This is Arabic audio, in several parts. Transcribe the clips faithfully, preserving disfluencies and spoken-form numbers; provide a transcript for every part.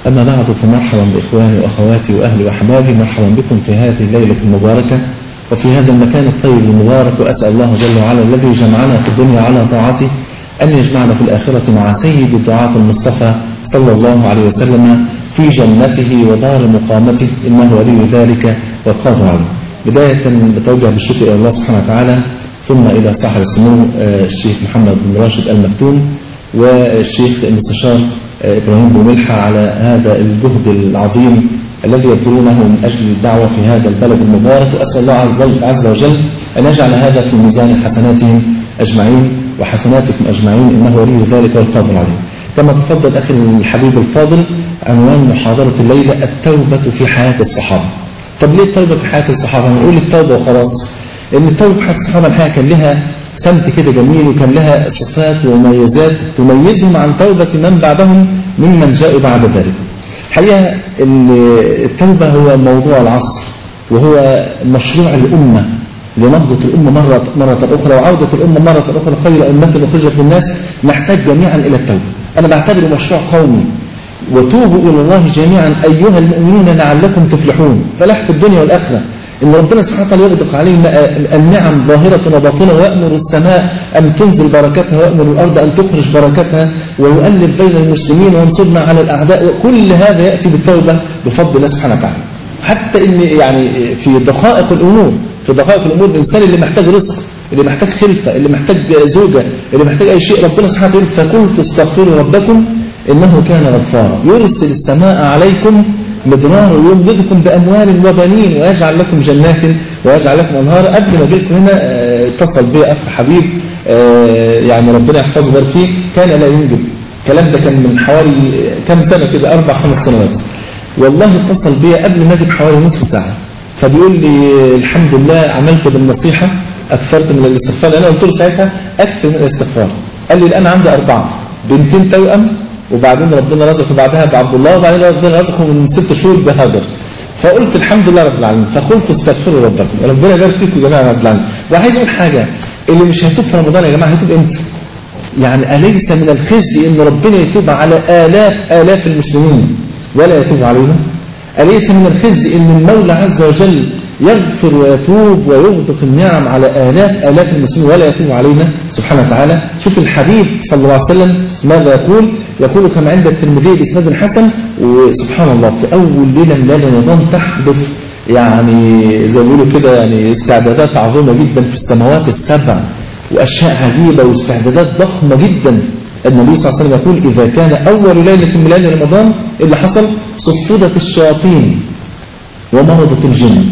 أما بعد، فمرحبا بإخواني وأخواتي وأهلي وأحبابي، مرحبا بكم في هذه الليلة المباركة وفي هذا المكان الطيب المبارك. وأسأل الله جل وعلا الذي جمعنا في الدنيا على طاعته أن يجمعنا في الآخرة مع سيد الدعاة المصطفى صلى الله عليه وسلم في جنته ودار مقامته، إنه ولي ذلك والقادر عليه. بداية بتوجه بالشكر إلى الله سبحانه وتعالى، ثم إلى صاحب السمو الشيخ محمد بن راشد المكتوم والشيخ المستشار إبراهيم بوملحة على هذا الجهد العظيم الذي يبذلونه من أجل الدعوة في هذا البلد المبارك. وأسأل الله عز وجل أن يجعل هذا في ميزان حسناتهم أجمعين وحسناتكم أجمعين، إنه ولي ذلك والقادر عليه. كما تفضل أخي الحبيب الفاضل، عنوان محاضرة الليلة التوبة في حياة الصحابة. طب ليه التوبة في حياة الصحابة؟ نقول التوبة وخلاص، لأن التوبة في حياة الصحابة الحقيقة كان لها سمت كده جميل، وكان لها صفات ومميزات تميزهم عن توبة من بعدهم ممن جاءوا بعد ذلك. الحقيقة التوبة هو موضوع العصر، وهو مشروع الأمة لنهضة الأمة مرة مرة أخرى وعودة الأمة مرة أخرى خير أمة أخرجت للناس. نحتاج جميعا إلى التوبة. أنا بعتبره مشروع قومي. وتوبوا إلى الله جميعا أيها المؤمنون لعلكم تفلحون. فلاح في الدنيا والآخرة إن ربنا سبحانه وتعالى يغدق علينا النعم ظاهرة وباطنة، ويأمر السماء أن تنزل بركتها، ويأمر الأرض أن تخرج بركتها، ويؤلف بين المسلمين وينصرنا على الأعداء. وكل هذا يأتي بالتوبة بفضل الله سبحانه وتعالى. حتى إن يعني في دقائق الأمور في دقائق الأمور الإنسان اللي محتاج رزق، اللي محتاج خلفة، اللي محتاج زوجة، اللي محتاج أي شيء، ربنا سبحانه وتعالى فقلت استغفروا ربكم إنه كان غفارا يرسل السماء عليكم مدرارا ويمددكم بأموال وبنين ويجعل لكم جنات ويجعل لكم أنهارا. قبل ما أجيلكم هنا اتصل بي أخ حبيب يعني ربنا يحفظه ويبارك فيه، كان لا ينجب. الكلام ده كان من حوالي كم سنة كده، أربع خمس سنوات. والله اتصل بي قبل ما أجي بحوالي نصف ساعة، فبيقول لي الحمد لله عملت بالنصيحة، أكثرت من الاستغفار. أنا قلت له ساعتها أكثر من الاستغفار. قال لي الآن عندي أربعة، بنتين توأم، وبعدين ربنا رزقه بعدها بعبد الله، وبعدين ربنا رزقه من ست شهور بهاجر. فقلت الحمد لله رب العالمين. فقلت استغفروا ربكم. ربنا يبارك فيكم يا جماعه رب العالمين. وعايز اقول حاجه، اللي مش هيتوب في رمضان يا جماعه هيتوب امتى؟ يعني أليس من الخزي ان ربنا يتوب على آلاف آلاف المسلمين ولا يتوب عليهم؟ أليس من الخزي ان المولى عز وجل يغفر ويتوب ويغدق النعم على آلاف آلاف المسلمين ولا يتوب علينا سبحانه وتعالى؟ شوف الحبيب صلى الله عليه وسلم ماذا يقول؟ يقول كما عند الترمذي بإسناد حسن. وسبحان الله في أول ليلة من ليالي رمضان تحدث يعني زي ما بيقولوا كده يعني استعدادات عظيمة جدا في السماوات السبع، وأشياء عجيبة واستعدادات ضخمة جدا. النبي صلى الله عليه وسلم يقول إذا كان أول ليلة من ليالي رمضان اللي حصل صفدت الشياطين ومرضت الجن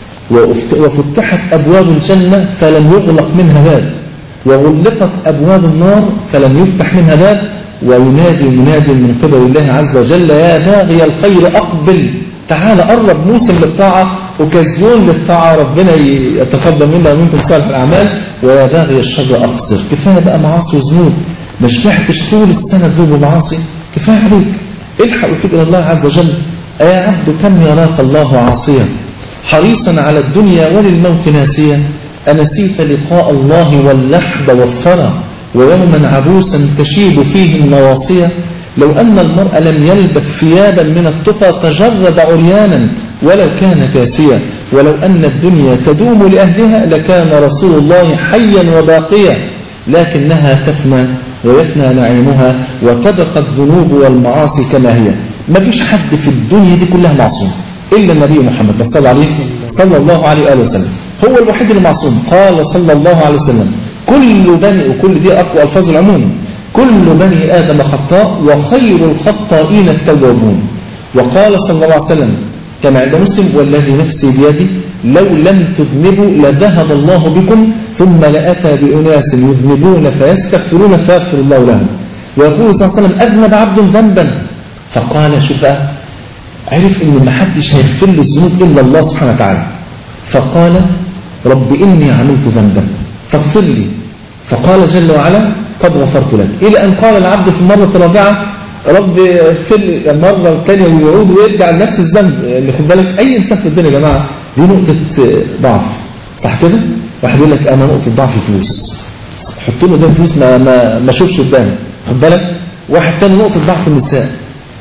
وفتحت أبواب الجنة فلم يغلق منها باب، وغلقت أبواب النار فلم يفتح منها باب، وينادي منادي من قبل الله عز وجل يا باغي الخير أقبل، تعال قرب موسم للطاعة، وكزيون للطاعة، ربنا يتقبل منا ومنكم صالح الأعمال، ويا باغي الشر أقصر. كفاية بقى معاصي وذنوب، ما شبعتش طول السنة ذنوب ومعاصي، كفاية عليك، الحق وتوب إلى الله عز وجل. يا عبد كم يراك الله عاصيا حريصا على الدنيا وللموت ناسيا، أنسيت لقاء الله واللحد والثرى ويوما عبوسا تشيب فيه النواصية. لو أن المرء لم يلبث ثيابا من التقى تجرد عريانا ولو كان كاسيا، ولو أن الدنيا تدوم لأهلها لكان رسول الله حيا وباقيا، لكنها تفنى ويفنى نعيمها وتبقى الذنوب والمعاصي كما هي. ما فيش حد في الدنيا دي كلها معصوم إلا النبي محمد صلى الله عليه صلى الله عليه وآله وسلم، هو الوحيد اللي معصوم. قال صلى الله عليه وسلم كل بني، وكل دي أقوى ألفاظ العموم، كل بني آدم خطاء وخير الخطائين التوابون. وقال صلى الله عليه وسلم كما عند مسلم والذي نفسي بيدي لو لم تذنبوا لذهب الله بكم ثم لأتى بأناس يذنبون فيستغفرون فيغفر الله لهم. ويقول صلى الله عليه وسلم أذنب عبد ذنبا فقال شوف عرف إن ما حدش هيغفر له الذنوب إلا الله سبحانه وتعالى، فقال رب إني عملت ذنبا فاغفر لي، فقال جل وعلا قد غفرت لك، إلى أن قال العبد في المرة الرابعة رب اغفر لي، المرة الثانية يعود ويرجع لنفس الذنب. اللي خد بالك أي إنسان في الدنيا يا جماعة دي نقطة ضعف، صح كده؟ واحد يقول لك أنا نقطة ضعف فلوس، حط له ده فلوس ما ما ما شوفش قدامه، خد بالك؟ واحد ثاني نقطة ضعف النساء،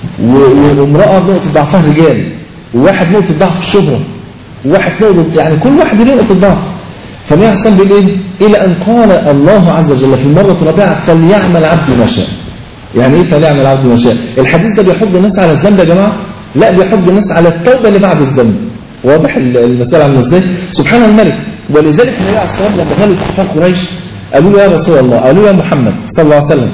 وامرأة نقطة ضعفها رجال، وواحد نقطة ضعف في الشهرة، وواحد نقطة يعني كل واحد له نقطة ضعف. فالنبي عليه الصلاة والسلام بيقول إيه؟ إلى أن قال الله عز وجل في المرة الرابعة فليعمل عبد ما شاء. يعني إيه فليعمل عبد ما شاء؟ الحديث ده بيحض الناس على الذنب يا جماعة؟ لا، بيحض الناس على التوبة اللي بعد الذنب. واضح المسألة عاملة إزاي؟ سبحان الملك. ولذلك النبي عليه الصلاة والسلام لما قالوا كفار قريش قالوا له يا رسول الله، قالوا يا محمد صلى الله عليه وسلم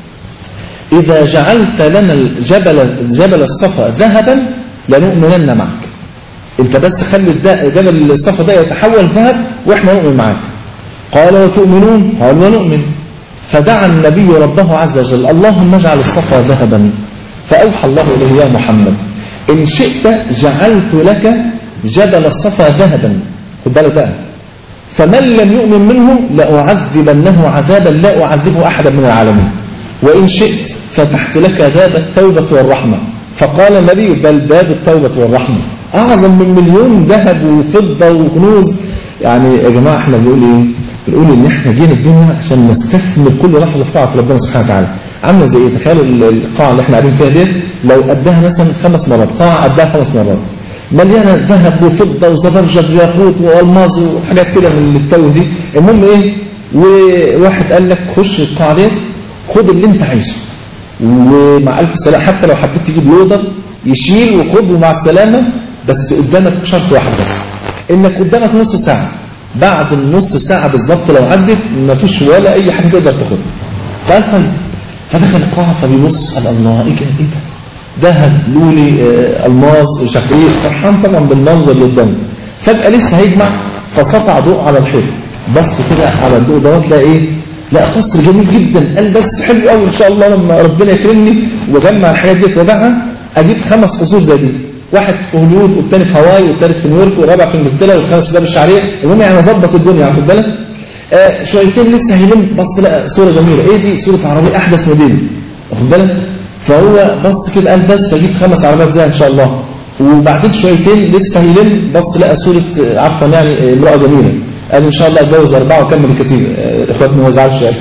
إذا جعلت لنا الجبل جبل الصفا ذهبا لنؤمنن معك. انت بس خلي جبل الصفا ده يتحول ذهب واحنا نؤمن معاك. قال وتؤمنون؟ قال ونؤمن. فدعا النبي ربه عز وجل اللهم اجعل الصفا ذهبا. فأوحى الله إليه يا محمد إن شئت جعلت لك جبل الصفا ذهبا. خد بالك بقى، فمن لم يؤمن منهم لأعذبنه عذابا لا أعذبه أحدا من العالمين، وإن شئت فتحت لك باب التوبة والرحمة. فقال النبي بل باب التوبة والرحمة أعظم من مليون ذهب وفضة وكنوز. يعني يا جماعة احنا بنقول ايه؟ بنقول ان احنا جينا الدنيا عشان نستثمر كل لحظة في طاعة ربنا سبحانه وتعالى. عامله زي ايه؟ تخيلوا القاعة اللي احنا قاعدين فيها ديت لو قدها مثلا خمس مرات، قاعة قدها خمس مرات مليانة ذهب وفضة وزبرجد وياقوت والماظ وحاجات كده من التوه دي. المهم ايه؟ وواحد قال لك خش القاعة ديت خد اللي انت عايزه ومع ألف سلامة، حتى لو حبيت تجيب لودر يشيل وخد ومع السلامة، بس قدامك شرط واحد بس، انك قدامك نص ساعة. بعد النص ساعة بالظبط لو عدت مفيش ولا اي حاجة تقدر تاخدها. قال طيب. فدخل القاعة فبيبص قال الله ايه كده؟ ايه ده؟ ذهب لولي آه الماظ مش عارف ايه، فرحان طبعا بالمنظر اللي قدامه. فجأة لسه هيجمع فسطع ضوء على الحيط، بص كده على الضوء دوت لقى ايه؟ لا قصر جميل جدا. قال بس حلو قوي ان شاء الله لما ربنا يكرمني واجمع الحاجات دي وابيعها اجيب خمس قصور زي دي، واحد في هوليوود والثاني في هاواي والثالث في نيويورك والرابع في انجلترا والخامس في دار الشعريه. المهم يعني اظبط الدنيا واخد بالك. آه شويتين لسه هيلم بص لقى صوره جميله، ايه دي؟ صوره عربيه احدث موديل واخد بالك. فهو بص كده قال بس اجيب خمس عربيات زيها ان شاء الله. وبعدين شويتين لسه هيلم بص لقى صوره عفوا يعني امراه جميله، قال ان شاء الله اتجوز اربعه واكمل الكتير. اخواتنا ما يزعلش يعني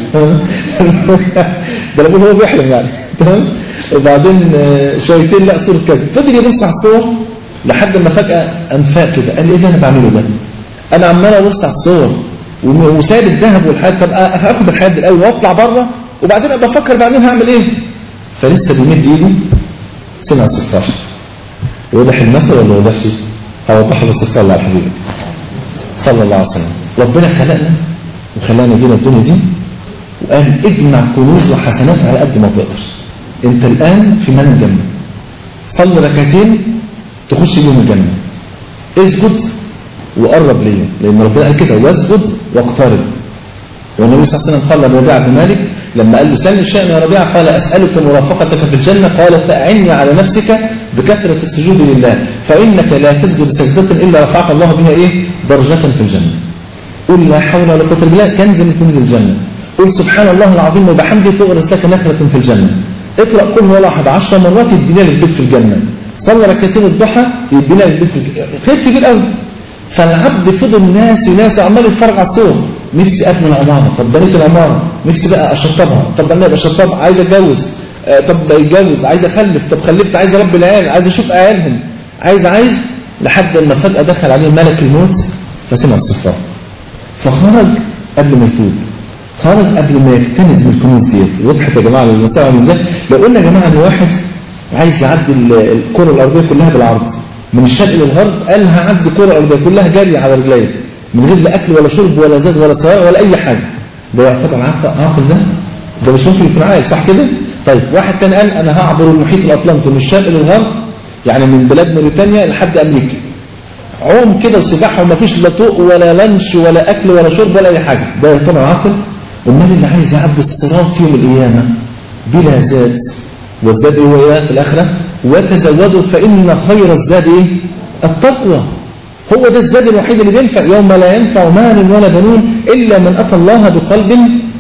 ده انا هو بيحلم يعني تمام. وبعدين شويتين لا صوره كذا، فضل يبص على الصور لحد ما فجاه انفاق كده قال ايه اللي انا بعمله ده؟ انا عمال ابص على الصور وسايب الذهب والحاجات. طب هاخد الحاجات دي الاول واطلع بره وبعدين ابقى افكر بعدين هعمل ايه. فلسه بيمد ايده سمع الصفار. واضح المثل ولا وضحش؟ هوضحه بس صلى على حبيبك صلى الله عليه وسلم. ربنا خلقنا وخلانا جينا الدنيا دي وقال اجمع كنوز وحسنات على قد ما تقدر. انت الان في من الجنة، صلي ركعتين تخش يوم الجنة، اسجد وقرب ليه، لان ربنا قال كده واسجد واقترب. والنبي صلى الله عليه وسلم قال لربيعة بن مالك لما قال له سل شيئا يا ربيعة قال اسالك مرافقتك في الجنة، قال فاعني على نفسك بكثرة السجود لله فانك لا تسجد سجدة الا رفعك الله بها ايه؟ درجة في الجنة. قل لا حول ولا قوة الا بالله كنز من كنوز الجنة. قل سبحان الله العظيم وبحمده تغرس لك نخلة في الجنة. اقرأ قل هو احد عشر مرات يدينا لك بيت في الجنة. صلى ركعتين الضحى يدينا لك بيت في الجنة. خير كبير قوي. فالعبد فضل ناس ناس عمال يتفرج على الصور، نفسي ابني العمارة، طب بنيت العمارة، نفسي بقى اشطبها، طب انا ابقى اشطبها، عايز اتجوز، آه طب يتجوز، عايز اخلف، طب خلفت عايز اربي العيال، عايز اشوف عيالهم، عايز عايز لحد ما فجأة دخل عليه ملك الموت فسمع الصفار فخرج قبل ما يتوب، خرج قبل ما يكتنز الكنوز ديت. وضحت يا جماعه المسألة ازاي؟ لو قلنا يا جماعه ان واحد عايز يعدي الكره الارضيه كلها بالعرض من الشرق للغرب، قال هعدي الكره الارضيه كلها جري على رجليه من غير لا اكل ولا شرب ولا زاد ولا سيارة ولا اي حاجه، ده يعتبر عاقل؟ ده ده مش ممكن يكون عاقل صح كده؟ طيب واحد تاني قال انا هعبر المحيط الاطلنطي من الشرق للغرب، يعني من بلاد موريتانيا لحد امريكا، عوم كده وسباحه ومفيش لا طوق ولا لانش ولا اكل ولا شرب ولا اي حاجه، ده يعتبر عاقل؟ والنبي اللي عايز يعدي الصراط يوم القيامه بلا زاد، والزاد ايه هو في الاخره؟ وتزودوا فان خير الزاد ايه؟ التقوى. هو ده الزاد الوحيد اللي بينفع يوم لا ينفع مال ولا بنون الا من اتى الله بقلب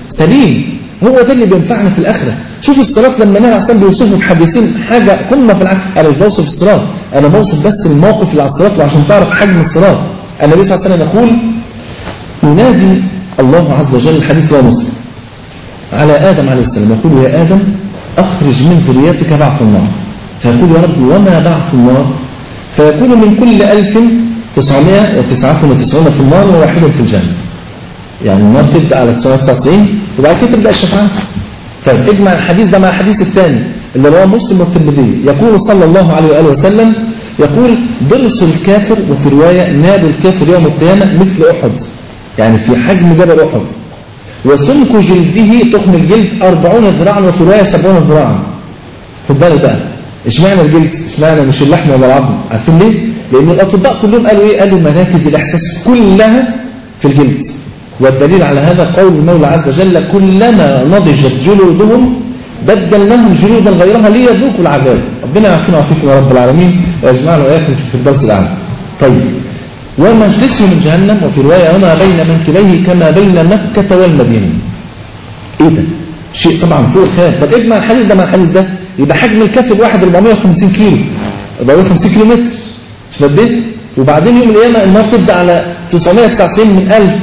سليم. هو ده اللي بينفعنا في الاخره. شوف الصراط لما النبي عليه الصلاه والسلام بيوصفه في حديثين حاجه قمه في العقل. انا مش بوصف الصراط، انا بوصف بس الموقف اللي على الصراط وعشان تعرف حجم الصراط. النبي صلى الله عليه وسلم يقول ينادي الله عز وجل، الحديث رواه مسلم، على ادم عليه السلام يقول يا ادم اخرج من ذريتك بعث النار، فيقول يا رب وما بعث النار؟ فيقول من كل ألف تسعمائة وتسعة وتسعين في النار وواحد في الجنة. يعني النار تبدأ على تسعمائة وتسعة وتسعين وبعد كده تبدأ الشفاعة. طيب اجمع الحديث ده مع الحديث الثاني اللي رواه مسلم والترمذي، يقول صلى الله عليه وآله وسلم، يقول ضرس الكافر، وفي رواية ناب الكافر يوم القيامة مثل أحد، يعني في حجم جبل أحد، وسمك جلده تخن الجلد أربعون ذراعا، وفي رواية سبعون ذراعا. خد بالك بقى، اشمعنى الجلد؟ اشمعنى مش اللحم ولا العظم؟ عارفين ليه؟ لأن الأطباء كلهم قالوا إيه؟ قالوا مراكز الإحساس كلها في الجلد. والدليل على هذا قول المولى عز وجل كلما نضجت جلودهم بدلناهم جلودا غيرها ليذوقوا العذاب. ربنا يعافينا ويعافيكم يا رب العالمين ويجمعنا وإياكم في الفردوس الأعلى. طيب ومجلسه من جهنم، وفي رواية وما بين منكبيه كما بين مكة والمدينة. ايه ده؟ شيء طبعا فوق الخيال. طب اجمع الحديث ده مع الحديث ده يبقى حجم الكف الواحد أربعمائة وخمسين كيلو، أربعمائة وخمسين كيلو متر. تفديت؟ وبعدين يوم القيامة النار تبدأ على تسعمائة وتسعة وتسعين من ألف،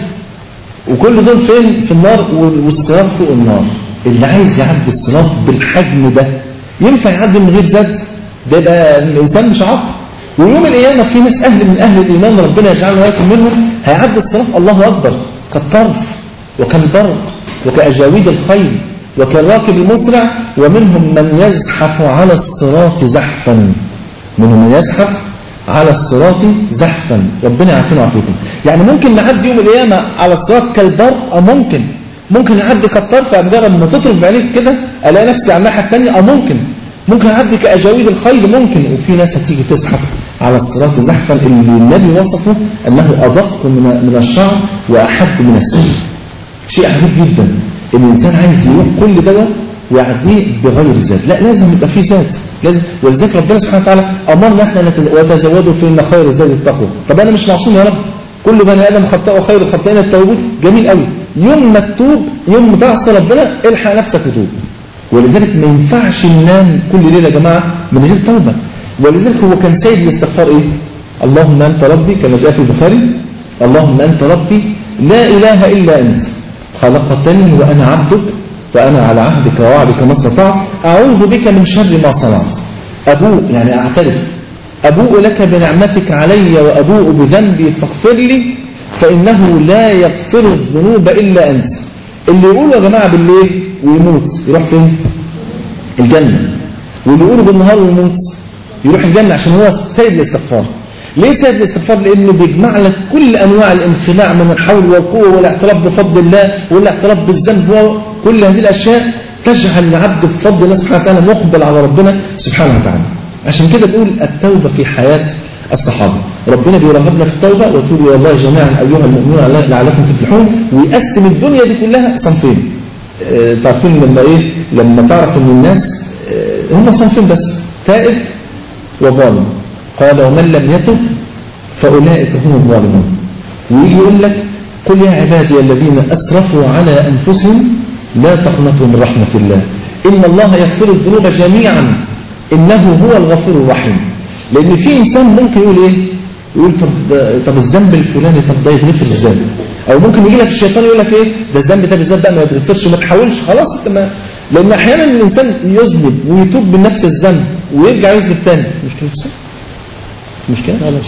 وكل دول فين؟ في النار، والصراط فوق النار. اللي عايز يعدي الصراط بالحجم ده ينفع يعدي من غير زاد؟ ده يبقى الإنسان مش عاقل. ويوم القيامة في ناس أهل من أهل الإيمان ربنا يجعلنا وياكم منهم هيعدي الصراط الله أكبر كالطرف وكالبرق وكأجاويد الخيل وكالراكب المسرع، ومنهم من يزحف على الصراط زحفا، منهم من يزحف على الصراط زحفا. ربنا يعافينا ويعافيكم. يعني ممكن نعدي يوم القيامة على الصراط كالبرق، أو ممكن ممكن نعدي كالطرف، مجرد ما تطرف بعينيك كده ألاقي نفسي على الناحية الثانية، أو ممكن ممكن أعدي كأجاويد الخيل، ممكن. وفي ناس هتيجي تزحف على الصراط زحفا اللي النبي وصفه أنه أدق من من الشعر وأحد من السيف. شيء عجيب جدا إن الإنسان عايز يروح كل دوت ويعديه بغير زاد. لا، لازم يبقى فيه زاد، لازم. ولذلك ربنا سبحانه وتعالى أمرنا احنا وتزودوا فإن خير الزاد التقوى. طب أنا مش معصوم يا رب، كل بني آدم خطأ وخير الخطائين التوبون. جميل قوي. يوم ما تتوب، يوم ما تعصي ربنا، الحق نفسك وتوب. ولذلك ما ينفعش ننام كل ليلة يا جماعة من غير توبة. ولذلك هو كان سيد الاستغفار ايه؟ اللهم أنت ربي، كما جاء في البخاري، اللهم أنت ربي لا إله إلا أنت خلقتني وأنا عبدك وأنا على عهدك ووعدك ما استطعت أعوذ بك من شر ما صنعت. أبوء يعني أعترف، أبوء لك بنعمتك علي وأبوء بذنبي فاغفر لي فإنه لا يغفر الذنوب إلا أنت. اللي يقولوا يا جماعة بالليل ويموت يروح فين؟ الجنة. واللي يقولوا بالنهار ويموت يروح الجنة، عشان هو سيد الاستغفار. ليه سيد الاستغفار؟ لأنه بيجمع لك كل أنواع الانخلاع من الحول والقوة والاعتراف بفضل الله والاعتراف بالذنب، وكل هذه الأشياء تجعل العبد بفضل الله سبحانه وتعالى مقبل على ربنا سبحانه وتعالى. عشان كده بقول التوبة في حياة الصحابة. ربنا بيرغبنا في التوبة، وتوبوا والله جميعا أيها المؤمنون لعلكم تفلحون. ويقسم الدنيا دي كلها صنفين. اه تعرفين لما إيه؟ لما تعرف إن الناس اه هم صنفين بس، تائب وظالم. قال ومن لم يتب فأولئك هم الظالمون. ويجي يقول لك قل يا عبادي الذين أسرفوا على أنفسهم لا تقنطوا من رحمة الله إن الله يغفر الذنوب جميعا إنه هو الغفور الرحيم. لأن في إنسان ممكن يقول إيه؟ يقول طب, طب الذنب الفلاني طب ده يتغفر ازاي؟ أو ممكن يجي لك الشيطان يقول لك إيه؟ ده الذنب ده بالذات بقى ما يتغفرش وما تحاولش خلاص انت ما. لأن أحيانا الإنسان يذنب ويتوب من نفس الذنب ويرجع يذنب تاني. مش كده بس؟ مش كده؟ لا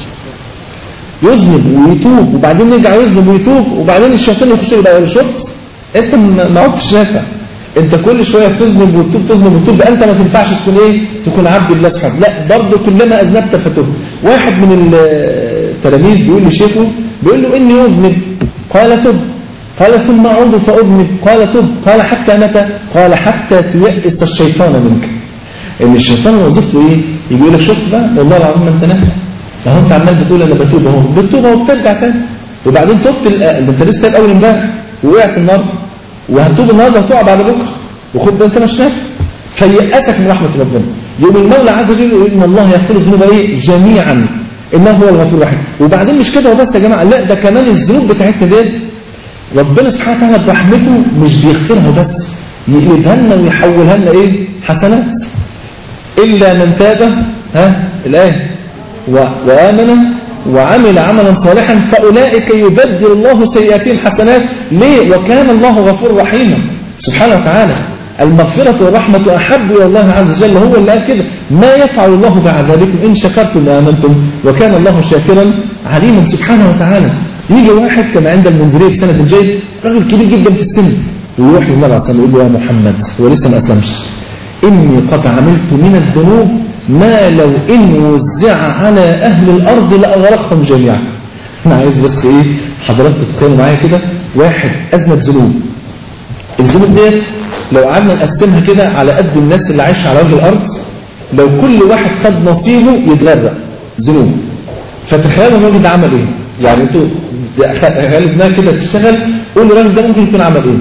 يذنب ويتوب وبعدين يرجع يذنب ويتوب وبعدين الشيطان يخش يبقى شفت؟ أنت ما عدتش نافع. انت كل شوية تذنب وتتوب تذنب وتتوب، بقى انت ما تنفعش تكون ايه؟ تكون عبد الله سبحانه. لا، برضه كلما اذنبت فتب. واحد من التلاميذ بيقول لشيخه، بيقول له اني اذنب، قال تب، قال ثم اعود فاذنب، قال تب، قال حتى متى؟ قال حتى تيأس الشيطان منك. ان الشيطان وظيفته ايه؟ يجي يقول لك شفت بقى والله العظيم ما انت نافع، اهو انت عمال بتقول انا بتوب اهو، بتوب اهو وبترجع تاني، وبعدين تبت انت لسه تايب اول امبارح ووقعت النهارده وهتوب النهارده هتقع بعد بكره، وخد بالك انت مش نافع، فيأسك من رحمه ربنا. يوم المولى عز وجل يقول ان الله يغفر الذنوب ايه؟ جميعا انه هو الغفور الرحيم. وبعدين مش كده وبس يا جماعه، لا ده كمان الذنوب بتاعتنا دي ربنا سبحانه وتعالى برحمته مش بيغفرها بس، يقلبها لنا ويحولها لنا ايه؟ حسنات. الا من تاب، ها الايه، وامن وعمل عملا صالحا فأولئك يبدل الله سيئاتهم حسنات. ليه؟ وكان الله غفور رحيما سبحانه وتعالى. المغفرة والرحمة أحب إلى الله عز وجل، هو اللي قال كده ما يفعل الله بعذابكم إن شكرتم وآمنتم وكان الله شاكرا عليما سبحانه وتعالى. يجي واحد كما عند المنذري بسند جيد راجل كبير جدا في السن ويروح للنبي عليه الصلاة والسلام يقول له يا محمد، هو لسه ما أسلمش، إني قد عملت من الذنوب ما لو إن وزع على أهل الأرض لأغرقهم جميعا. أنا عايز بس إيه حضرتك تتخيلوا معايا كده، واحد أذنب ذنوب، الذنوب ديت لو قعدنا نقسمها كده على قد الناس اللي عايشه على وجه الارض، لو كل واحد خد نصيبه يتغرق ذنوب. فتخيلوا الراجل ده عمل ايه؟ يعني انتوا خلي دماغك كده تشتغل، قول الراجل ده ممكن يكون عمل ايه؟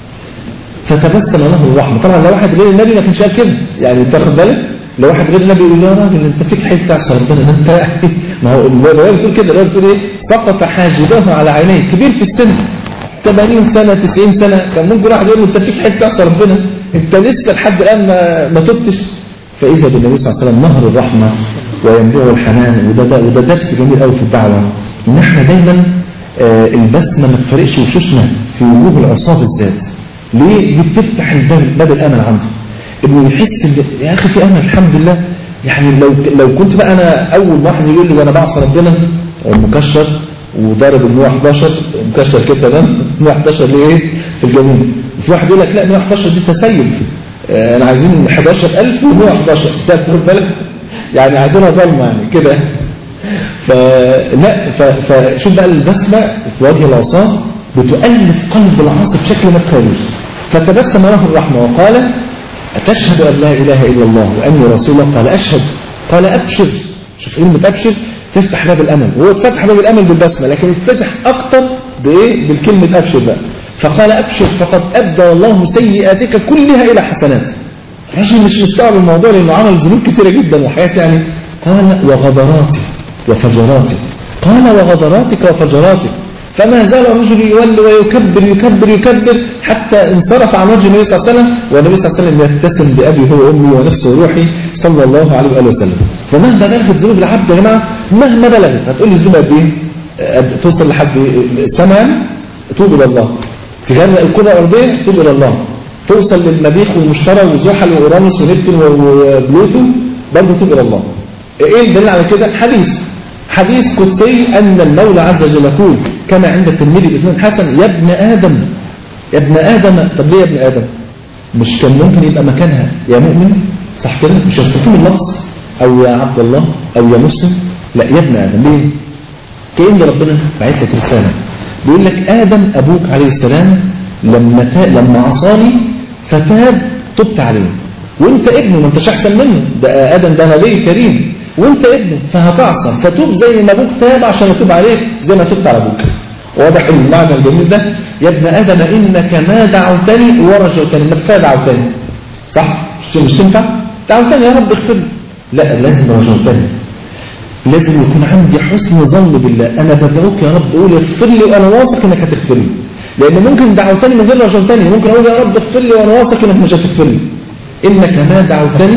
فتبسم له الرحمه. طبعا لو واحد غير النبي ما كانش قال كده، يعني انت واخد بالك؟ لو واحد غير النبي يقول له يا راجل انت فيك حته بتاع ربنا ده انت ما هو الروايه بتقول كده، الروايه بتقول ايه؟ سقط حاجبه على عينيه، كبير في السن ثمانين سنة تسعين سنة، كان ممكن واحد يقول له انت فيك حته بتاع ربنا، انت لسه لحد الان ما ما تبتش. فاذا بالنبي صلى الله عليه وسلم نهر الرحمه وينبوع الحنان. وده ده وده درس جميل قوي في الدعوه، ان احنا دايما آه البسمه ما تفرقش وشوشنا في وجوه العصاه بالذات. ليه؟ دي بتفتح الباب، باب الامل عنده، انه يحس يا اخي في امل الحمد لله. يعني لو لو كنت بقى انا اول واحد يقول لي انا بعصى ربنا ومكشر وضارب ال مية وحداشر مكشر كده تمام، مية وحداشر ليه في الجميل. وفي واحد يقول لك لا مية وحداشر دي تسيب، آه انا عايزين حداشر ألف ومية وحداشر، ده خد بالك يعني عايزينها ظلمه يعني كده. فلا فشوف بقى البسمه في وجه العصاه بتؤلف قلب العاصي بشكل ما تخيلوش. فتبسم له الرحمه وقال أتشهد أن لا إله إلا الله وأني رسول الله؟ قال أشهد. قال أبشر. شوف كلمة أبشر تفتح باب الأمل، وهو فتح باب الأمل بالبسمة، لكن اتفتح أكتر بإيه؟ بالكلمة أبشر بقى. فقال أبشر فقد أبدل الله سيئاتك كلها إلى حسنات. الرجل مش مستوعب الموضوع لأنه عمل ذنوب كثيرة جدا وحياته يعني. قال وغدراتي وفجراتي. قال وغدراتك وفجراتك. فما زال الرجل يولي ويكبر يكبر يكبر حتى انصرف عن وجه النبي صلى الله عليه وسلم، والنبي صلى الله عليه وسلم يبتسم بأبي هو وأمي ونفسي وروحي صلى الله عليه وآله وسلم. فمهما بلغت ذنوب العبد يا جماعة، مهما بلغت، هتقول لي الذنوب قد ايه؟ توصل لحد السماء توب إلى الله، تغرق الكرة الأرضية توب إلى الله، توصل للمريخ والمشتري وزحل وأورانوس ونبتون وبلوتو برضه توب إلى الله. إيه الدليل على كده؟ حديث حديث قدسي أن المولى عز وجل يقول كما عند الترمذي بإسناد حسن يا ابن آدم يا ابن آدم. طب ليه يا ابن آدم؟ مش كان ممكن يبقى مكانها يا مؤمن؟ صح كده؟ مش هستخدم اللفظ أو يا عبد الله أو يا مسلم، لا يا ابن آدم. ليه؟ كأن ربنا بعت لك رسالة بيقول لك آدم أبوك عليه السلام لما لما عصاني فتاب تبت عليه، وانت ابنه ما انتش احسن منه، ده آدم ده نبي كريم وانت ابنه فهتعصم، فتوب زي ما ابوك تاب عشان يتوب عليك زي ما تبت على ابوك. واضح المعنى الجميل ده؟ يا ابن آدم إنك ما دعوتني ورجوتني، نفسها دعوتني صح؟ مش تنفع؟ دعوتني يا رب اغفر لي، لا لازم رجوتني، لازم يكون عندي حسن ظن بالله، أنا بدعوك يا رب قول اغفر لي وأنا واثق إنك هتغفر لي، لأن ممكن دعوتني من غير رجوتني، ممكن أقول يا رب اغفر لي وأنا واثق إنك مش هتغفر لي. إنك ما دعوتني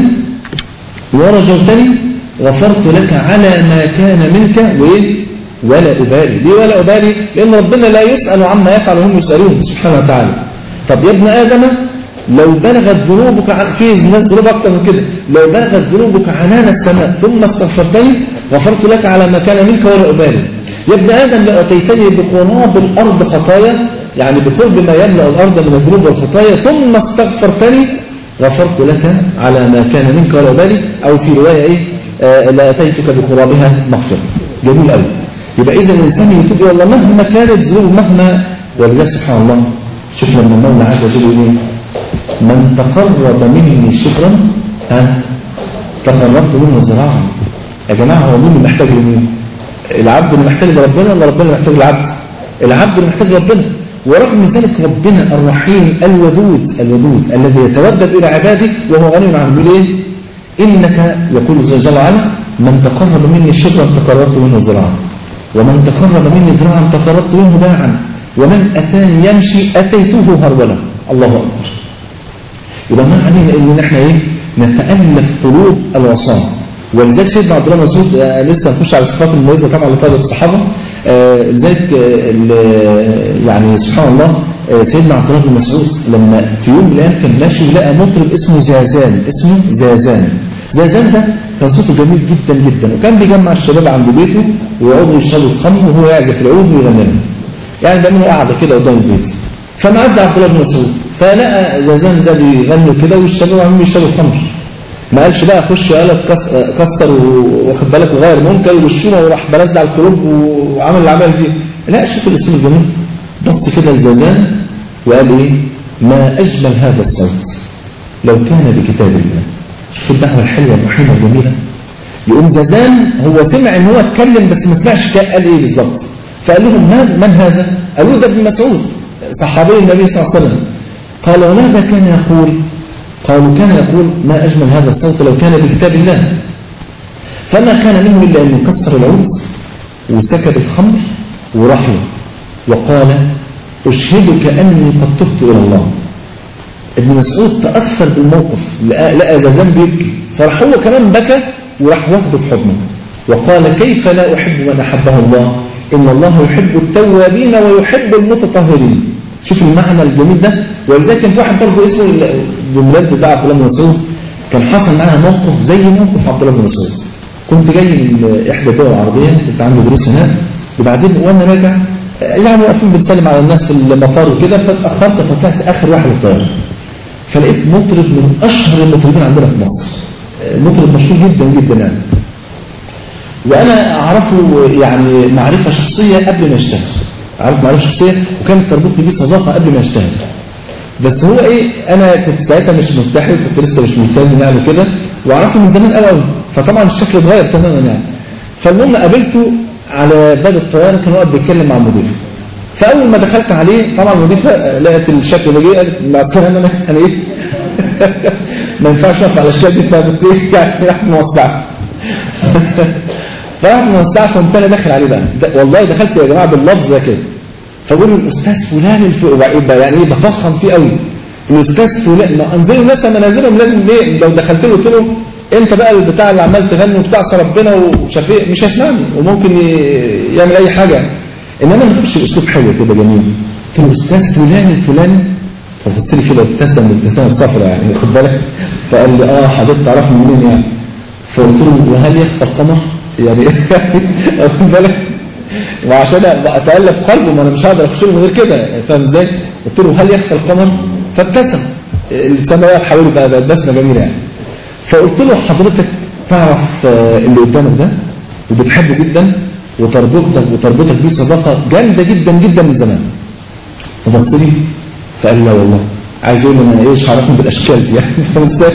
ورجوتني غفرت لك على ما كان منك وإيه؟ ولا أبالي. ليه ولا أبالي؟ لأن ربنا لا يسأل عما يفعل وهم يسألون سبحانه وتعالى. طب يا ابن آدم لو بلغت ذنوبك في ناس ذنوب أكتر من كده، لو بلغت ذنوبك عنان السماء ثم استغفرتني غفرت لك على ما كان منك ولا أبالي. يا ابن آدم لأتيتني بقراب الأرض خطايا، يعني بقرب ما يملأ الأرض من الذنوب والخطايا ثم استغفرتني غفرت لك على ما كان منك ولا أبالي. أو في رواية إيه؟ آه لا أتيتك بقرابها مغفرة. جميل قوي. يبقى إذا الإنسان يتوب إلى الله مهما كانت ذنوب، مهما. ولذلك سبحان الله شوف لما المولى عز وجل يقول من تقرب مني شبرا ها تقربت منه ذراعا. يا جماعة هو مين اللي محتاج لمين؟ العبد اللي محتاج لربنا ولا ربنا اللي محتاج للعبد؟ العبد اللي محتاج لربنا. ورغم ذلك ربنا الرحيم الودود الودود الذي يتودد إلى عباده وهو غني عنه. يقول إيه؟ إنك يقول جل وعلا من تقرب مني شبرا تقربت منه ذراعا، ومن تقرب مني ذراعا تقربت منه باعا، ومن أتاني يمشي أتيته هرولا. الله أكبر. يبقى ما علينا إن نحن إيه؟ نتألف قلوب العصاة. ولذلك سيدنا عبد الله مسعود آه لسه نخش على الصفات المميزة طبعا لقادة الصحابة. آه لذلك آه يعني سبحان الله سيدنا عبد الله بن مسعود لما في يوم من الايام كان ماشي لقى مطرب اسمه زازان، اسمه زازان. زازان ده كان صوته جميل جدا جدا، وكان بيجمع الشباب عند بيته ويقعدوا يشربوا الخمر وهو يعزف العود ويغني لهم، يعني ده منه قاعده كده قدام البيت. فمعدى عبد الله بن مسعود فلقى زازان ده بيغنوا كده والشباب عمالين يشربوا خمر. ما قالش بقى خش قالك كسر واخد بالك وغير منكر والشومه وراح بلزع الكروب وعمل العمل دي. لا، شوف الاسلوب الجميل، بص كده لزازان وقال ايه؟ ما اجمل هذا الصوت لو كان بكتاب الله. شوف الدعوه الحلوه الرحيمه الجميله. يقوم زازان هو سمع ان هو اتكلم بس ما سمعش قال ايه بالظبط، فقال لهم من هذا؟ قالوا ده ابن مسعود صحابي النبي صلى الله عليه وسلم. قال وماذا كان يقول؟ قالوا كان يقول ما أجمل هذا الصوت لو كان بكتاب الله. فما كان منه إلا أن يكسر العود وسكب الخمر ورحل وقال أشهدك أني قد تبت إلى الله. ابن مسعود تأثر بالموقف، لقى زازان بيبكي فراح هو كمان بكى وراح واخده في حضنه وقال كيف لا أحب من أحبه الله، إن الله يحب التوابين ويحب المتطهرين. شوف المعنى الجميل ده. ولذلك كان في واحد برضه اسمه بمناسبة بقى عبد الله بن مسعود كان حصل معانا موقف زي موقف عبد الله بن مسعود. كنت جاي من إحدى الدول العربية، كنت عندي دروس هناك، وبعدين وأنا راجع يعني واقفين بنسلم على الناس في المطار وكده، فاتأخرت فطلعت آخر واحد الطيارة، فلقيت مطرب من أشهر المطربين عندنا في مصر، مطرب مشهور جدا جدا يعني، وأنا أعرفه يعني معرفة شخصية قبل ما يشتغل، عارف معرفة شخصية وكانت تربطني بيه صداقة قبل ما يشتغل. بس هو ايه، انا كنت ساعتها مش مستحي، كنت لسه مش ملتزم يعني كده، واعرفه من زمان قوي قوي، فطبعا الشكل اتغير تماما يعني. فالمهم قابلته على باب الطياره، كان واقف بيتكلم مع المضيف. فاول ما دخلت عليه طبعا المضيفه لقت الشكل ده جه، قالت مع السلامه انا انا ايه ما ينفعش اقف على الاشكال دي، فقلت ايه يعني راح موسعه فراح موسعه قمت انا داخل عليه بقى، والله دخلت يا جماعه باللفظ ده كده، فقول الاستاذ فلان الف... يعني ايه بفخم فيه قوي، الاستاذ فلان، ما انزلوا الناس منازلهم لازم ليه، لو دخلت له قلت له انت بقى البتاع اللي عمال تغني وبتعصى ربنا وشفيق مش هيسمعني وممكن ي... يعمل اي حاجه، انما نخش باسلوب حلو كده جميل. قلت له استاذ فلان الفلاني، فبص لي كده ابتسم ابتسامه صفراء يعني خد بالك، فقال لي اه حضرتك تعرفني منين يعني؟ فقلت له وهل يخفى القمر؟ يعني خد بالك، وعشان اتالف قلبه ما انا مش هقدر اخش له من غير كده، فاهم ازاي؟ قلت له هل يخفى القمر؟ فابتسم، السماء حوالي بقى بسمه جميله يعني. فقلت له حضرتك تعرف اللي قدامك ده وبتحبه جدا وتربطك وتربطك بيه صداقه جامده جدا جدا من زمان. فبص لي فقال لا والله، عايز يقول انا ايش عرفني بالاشكال دي يعني، فاهم ازاي؟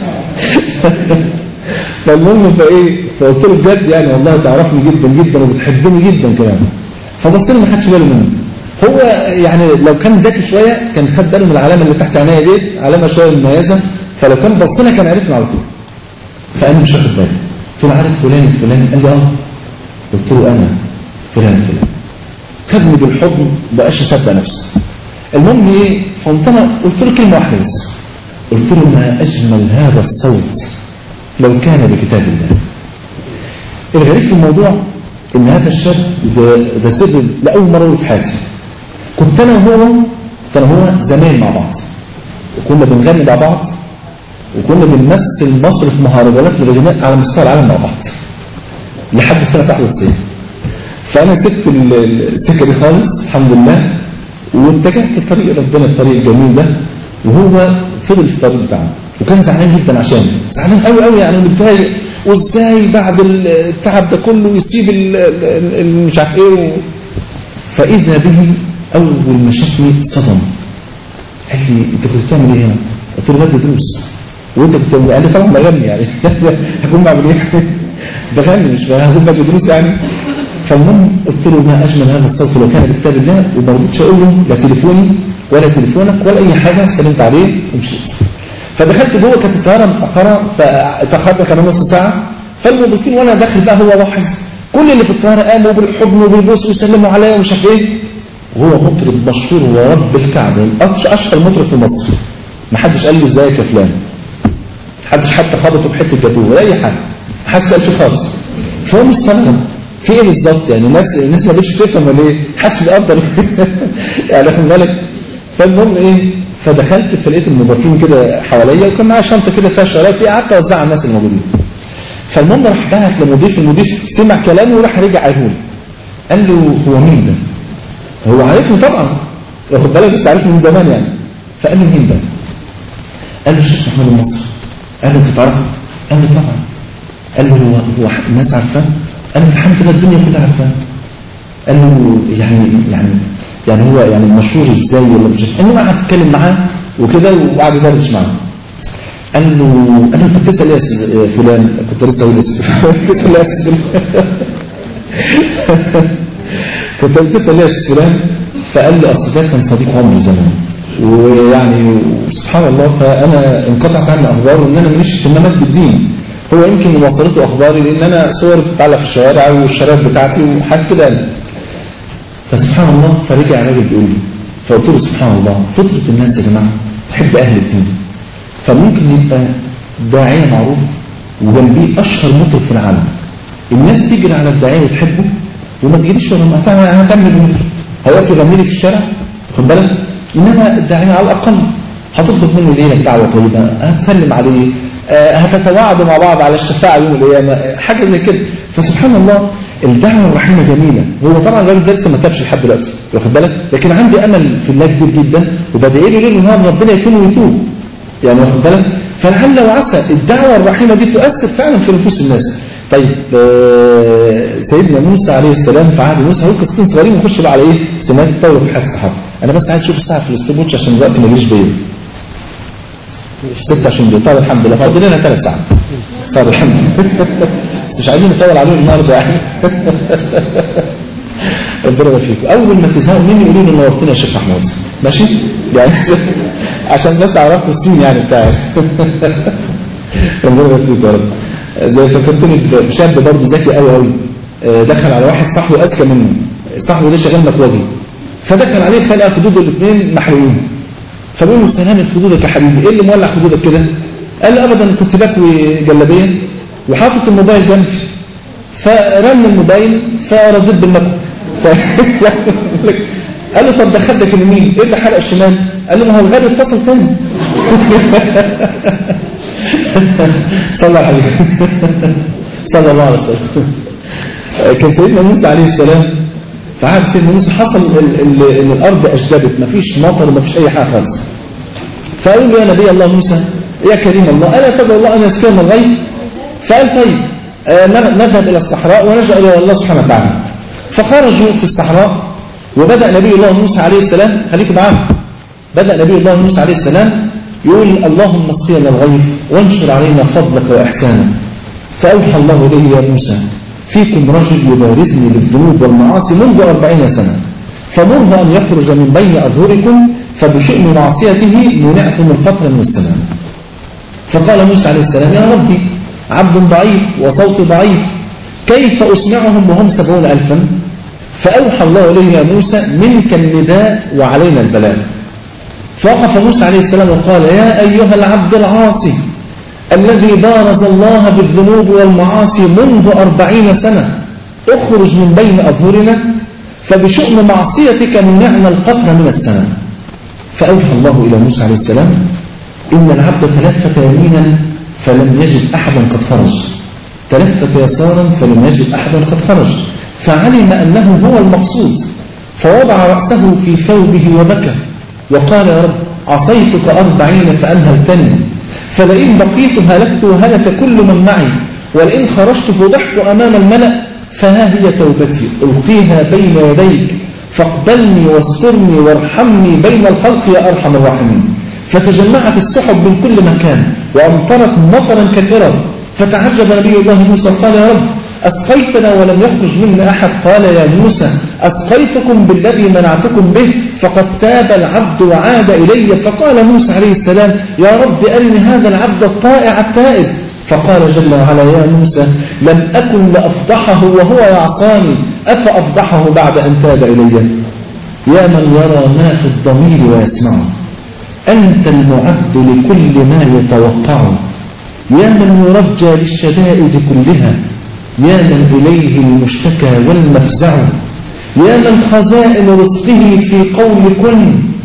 فالمهم فايه، فقلت له بجد يعني والله تعرفني جدا جدا وبتحبني جدا كمان. فبص لي ما خدش باله منه، هو يعني لو كان ذكي شويه كان خد باله من العلامه اللي تحت عينيا ديت، علامه شويه مميزه، فلو كان بص لها كان عرفني على طول. فانا مش واخد بالي، قلت له عارف فلان الفلاني؟ قال لي اه. قلت له انا فلان الفلاني. خدني بالحضن بقاش يصدق نفسه. المهم ايه، فقمت انا قلت له كلمه واحده بس، قلت له ما اجمل هذا الصوت لو كان بكتاب الله. الغريب في الموضوع ان هذا الشاب ده, ده سر لاول مره في حياتي. كنت انا وهو كنت انا وهو زمان مع بعض، وكنا بنغني مع بعض، وكنا بنمثل مصر في مهرجانات الغناء على مستوى العالم مع بعض لحد سنه واحد وتسعين. فانا سبت السكه دي خالص الحمد لله، واتجهت لطريق ربنا، الطريق الجميل ده، وهو فضل في الطريق بتاعنا، وكان زعلان جدا عشان زعلان قوي قوي يعني متضايق، وازاي بعد التعب ده كله يسيب مش عارف ايه. فاذا به اول ما شافني صدم، قال لي انت كنت بتعمل ايه هنا؟ قلت له بدي دروس. وانت كنت بتعمل؟ قال لي طبعا بغني يعني هكون بعمل ايه؟ بغني مش هكون بدي دروس يعني. فالمهم قلت له ما اجمل هذا الصوت لو كان بكتاب الله، وما رضيتش اقول له لا تليفوني ولا تليفونك ولا اي حاجه، سلمت عليه ومشيت. فدخلت جوه، كانت الطياره متاخره، فاتاخرنا كمان نص ساعه، فالمضيفين وانا داخل بقى هو لاحظ كل اللي في الطياره قاموا بالحضن وبالبوس ويسلموا عليا ومش عارف ايه، وهو مطرب مشهور ورب الكعبه، اشهر مطرب في مصر، ما حدش قال له ازيك يا فلان، ما حدش حتى خبطه بحته جاتوه ولا اي حاجه، ما حدش قال له خالص. فهو مستغرب في ايه بالظبط يعني، الناس الناس ما بقتش تفهم ولا ايه، ما حدش بيقدر يعني خد بالك. فالمهم ايه، فدخلت فلقيت المضيفين كده حواليا وكان معايا شنطه كده فيها شرايط، قعدت اوزعها على الناس الموجودين. فالمهم راح بعت للمضيف، المضيف سمع كلامه وراح رجع قاله لي، قال له هو مين ده؟ هو عارفني طبعا، واخد بالك، بس عارفني من زمان يعني. فقال له مين ده؟ قال له الشيخ محمود المصري. قال له انت تعرفه؟ قال له طبعا. قال له هو هو الناس عارفاه؟ قال له الحمد لله الدنيا كلها عارفاه. قال له يعني يعني يعني هو يعني مشهور ازاي ولا مش؟ قال له انا قعدت اتكلم معاه وكده وقعد يدردش معاه. قال له قال له انت بتسال يا فلان؟ كنت لسه اقول اسمه بتسال يا فلان كنت بتسال يا فلان. فقال لي اصل ده كان صديق عمري زمان، ويعني سبحان الله فانا انقطعت عني اخباره ان انا ماليش اهتمامات بالدين. هو يمكن وصلته اخباري لان انا صور بتتعلق في الشوارع والشرايط بتاعتي وحاجات كده. فسبحان الله فرجع الراجل بيقول لي، فقلت له سبحان الله فطره الناس يا جماعه تحب اهل الدين. فممكن يبقى داعيه معروف وجنبيه اشهر مطرب في العالم، الناس تجري على الداعيه وتحبه وما تجريش ولا ما هتعمل بمطرب، هيقف يغني لي في الشارع، خد بالك. انما الداعيه على الاقل هتطلب منه ليله دعوه طيبه، هتسلم عليه، هتتواعدوا مع بعض على الشفاعه يوم القيامه، حاجه زي كده. فسبحان الله الدعوه الرحيمه جميله. هو طبعا الراجل ده لسه ما تابش لحد دلوقتي، واخد بالك، لكن عندي امل في الله كبير جدا وبدعي له ليل ونهار ربنا يكرمه ويتوب، يعني واخد بالك. فلعل وعسى الدعوه الرحيمه دي تؤثر فعلا في نفوس الناس. طيب آه سيدنا موسى عليه السلام في عهد موسى، هو قصتين صغيرين ونخش بقى على ايه؟ سمات التوبه في حياه الصحابه. انا بس عايز اشوف الساعه في الاستوب واتش عشان الوقت ما يجيش بيا. ستة وعشرين دقيقة. طيب الحمد لله فاضل لنا ثلاث ساعات. طيب الحمد لله مش عايزين نطول عليهم النهارده يعني ربنا يبارك فيكم. اول ما تزهقوا مني قولوا لي نورتنا يا شيخ محمود، ماشي؟ يعني عشان بس اعرفكم السين يعني بتاعي ربنا يبارك فيكم يا رب. زي فكرتني بشاب برضه ذكي قوي قوي، دخل على واحد صاحبه اذكى منه، صاحبه ده شغال مكواجي، فدخل عليه خلق خدوده الاثنين محروقين. فبيقول له سلامة خدودك يا حبيبي، ايه اللي مولع خدودك كده؟ قال له ابدا كنت بكوي جلابيه وحاطط الموبايل جنبي فرن الموبايل فرديت بالمكوى ف... قال له طب ده خدك اليمين، ايه اللي حرق الشمال؟ قال له ما هو الغد اتصل تاني صلى على الحبيب صلى الله عليه وسلم. كان سيدنا موسى عليه السلام فعاد سيدنا موسى حصل ان الارض اجدبت، مفيش مطر ومفيش اي حاجه خالص. فقالوا له يا نبي الله موسى يا كريم الله الا تدعو الله ان يسقينا الغيث؟ فقال طيب آه نذهب الى الصحراء ونلجا الى الله سبحانه وتعالى. فخرجوا في الصحراء وبدا نبي الله موسى عليه السلام، خليكم معانا، بدا نبي الله موسى عليه السلام يقول اللهم اسقينا الغيث وانشر علينا فضلك واحسانك. فاوحى الله اليه يا موسى فيكم رجل يبارزني بالذنوب والمعاصي منذ أربعين سنة، فمره أن يخرج من بين أظهركم فبشؤم معصيته منعتم القطر من السماء. فقال موسى عليه السلام يا ربي عبد ضعيف وصوت ضعيف كيف أسمعهم وهم سبعون ألفا؟ فأوحى الله إليه يا موسى منك النداء وعلينا البلاغ. فوقف موسى عليه السلام وقال يا أيها العبد العاصي الذي بارز الله بالذنوب والمعاصي منذ أربعين سنة اخرج من بين أظهرنا فبشؤم معصيتك منعنا القطر من السماء. فأوحى الله إلى موسى عليه السلام إن العبد تلفت يمينا فلم يجد أحدا قد خرج، تلفت يسارا فلم يجد أحدا قد خرج، فعلم أنه هو المقصود فوضع رأسه في ثوبه وبكى وقال يا رب عصيتك أربعين فأنهلتني، فلئن بقيت هلكت وهلك كل من معي، ولئن خرجت فضحت أمام الملأ، فها هي توبتي ألقيها بين يديك فاقبلني واسترني وارحمني بين الخلق يا أرحم الراحمين. فتجمعت السحب من كل مكان وأمطرت مطرا كالإرب. فتعجب نبي الله موسى قال يا رب أسقيتنا ولم يخرج منا أحد؟ قال يا موسى أسقيتكم بالذي منعتكم به فقد تاب العبد وعاد إلي. فقال موسى عليه السلام يا رب أرني هذا العبد الطائع التائب. فقال جل وعلا يا موسى لم أكن لأفضحه وهو يعصاني أفأفضحه بعد أن تاب إلي؟ يا من يرى ما في الضمير ويسمعه أنت المعد لكل ما يتوقع، يا من يرجى للشدائد كلها، يا من إليه المشتكى والمفزع، يا من خزائن رزقه في قول كن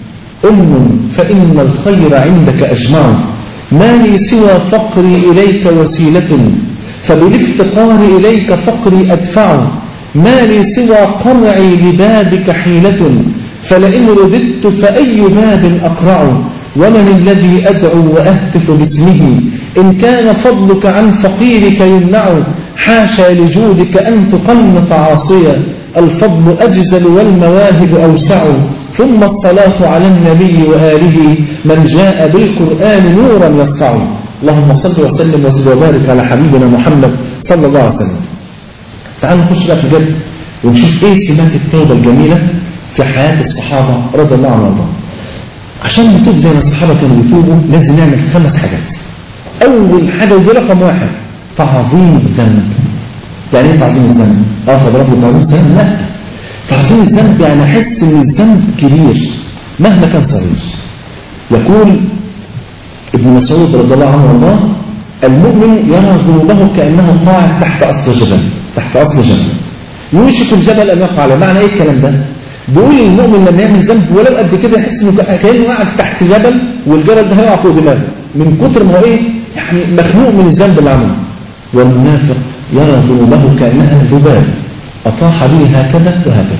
أم فإن الخير عندك أجمع، ما لي سوى فقري إليك وسيلة، فبالافتقار إليك فقري أدفع، ما لي سوى قرعي لبابك حيلة، فلئن رددت فأي باب أقرع، ومن الذي أدعو وأهتف باسمه، إن كان فضلك عن فقيرك يمنع، حاشا لجودك أن تقنط عاصيا، الفضل أجزل والمواهب أوسع، ثم الصلاة على النبي وآله من جاء بالقرآن نورا يسطع. اللهم صل وسلم وزد وبارك على حبيبنا محمد صلى الله عليه وسلم. تعالوا نخش بقى في الجد ونشوف ايه سمات التوبة الجميلة في حياة الصحابة رضي الله عنهم وارضاهم. عشان نتوب زي ما الصحابة كانوا يتوبوا لازم نعمل خمس حاجات. أول حاجة ودي رقم واحد تعظيم الذنب. يعني ايه تعظيم الذنب؟ اه فضرب له تعظيم الذنب؟ لا، تعظيم الذنب يعني احس ان الذنب كبير مهما كان صغير. يقول ابن مسعود رضي الله عنه وارضاه: المؤمن يرى ذنوبه كأنه قاعد تحت أصل جبل، تحت أصل جبل يوشك الجبل أن يقع عليه. معنى ايه الكلام ده؟ بيقول المؤمن لما يعمل ذنب ولو قد كده يحس انه كأنه قاعد تحت جبل والجبل ده هيقع فوق دماغه من كتر ما هو ايه يعني مخنوق من الذنب اللي عمله. والمنافق يرى ذنوبه كأنها ذباب أطاح به هكذا وهكذا.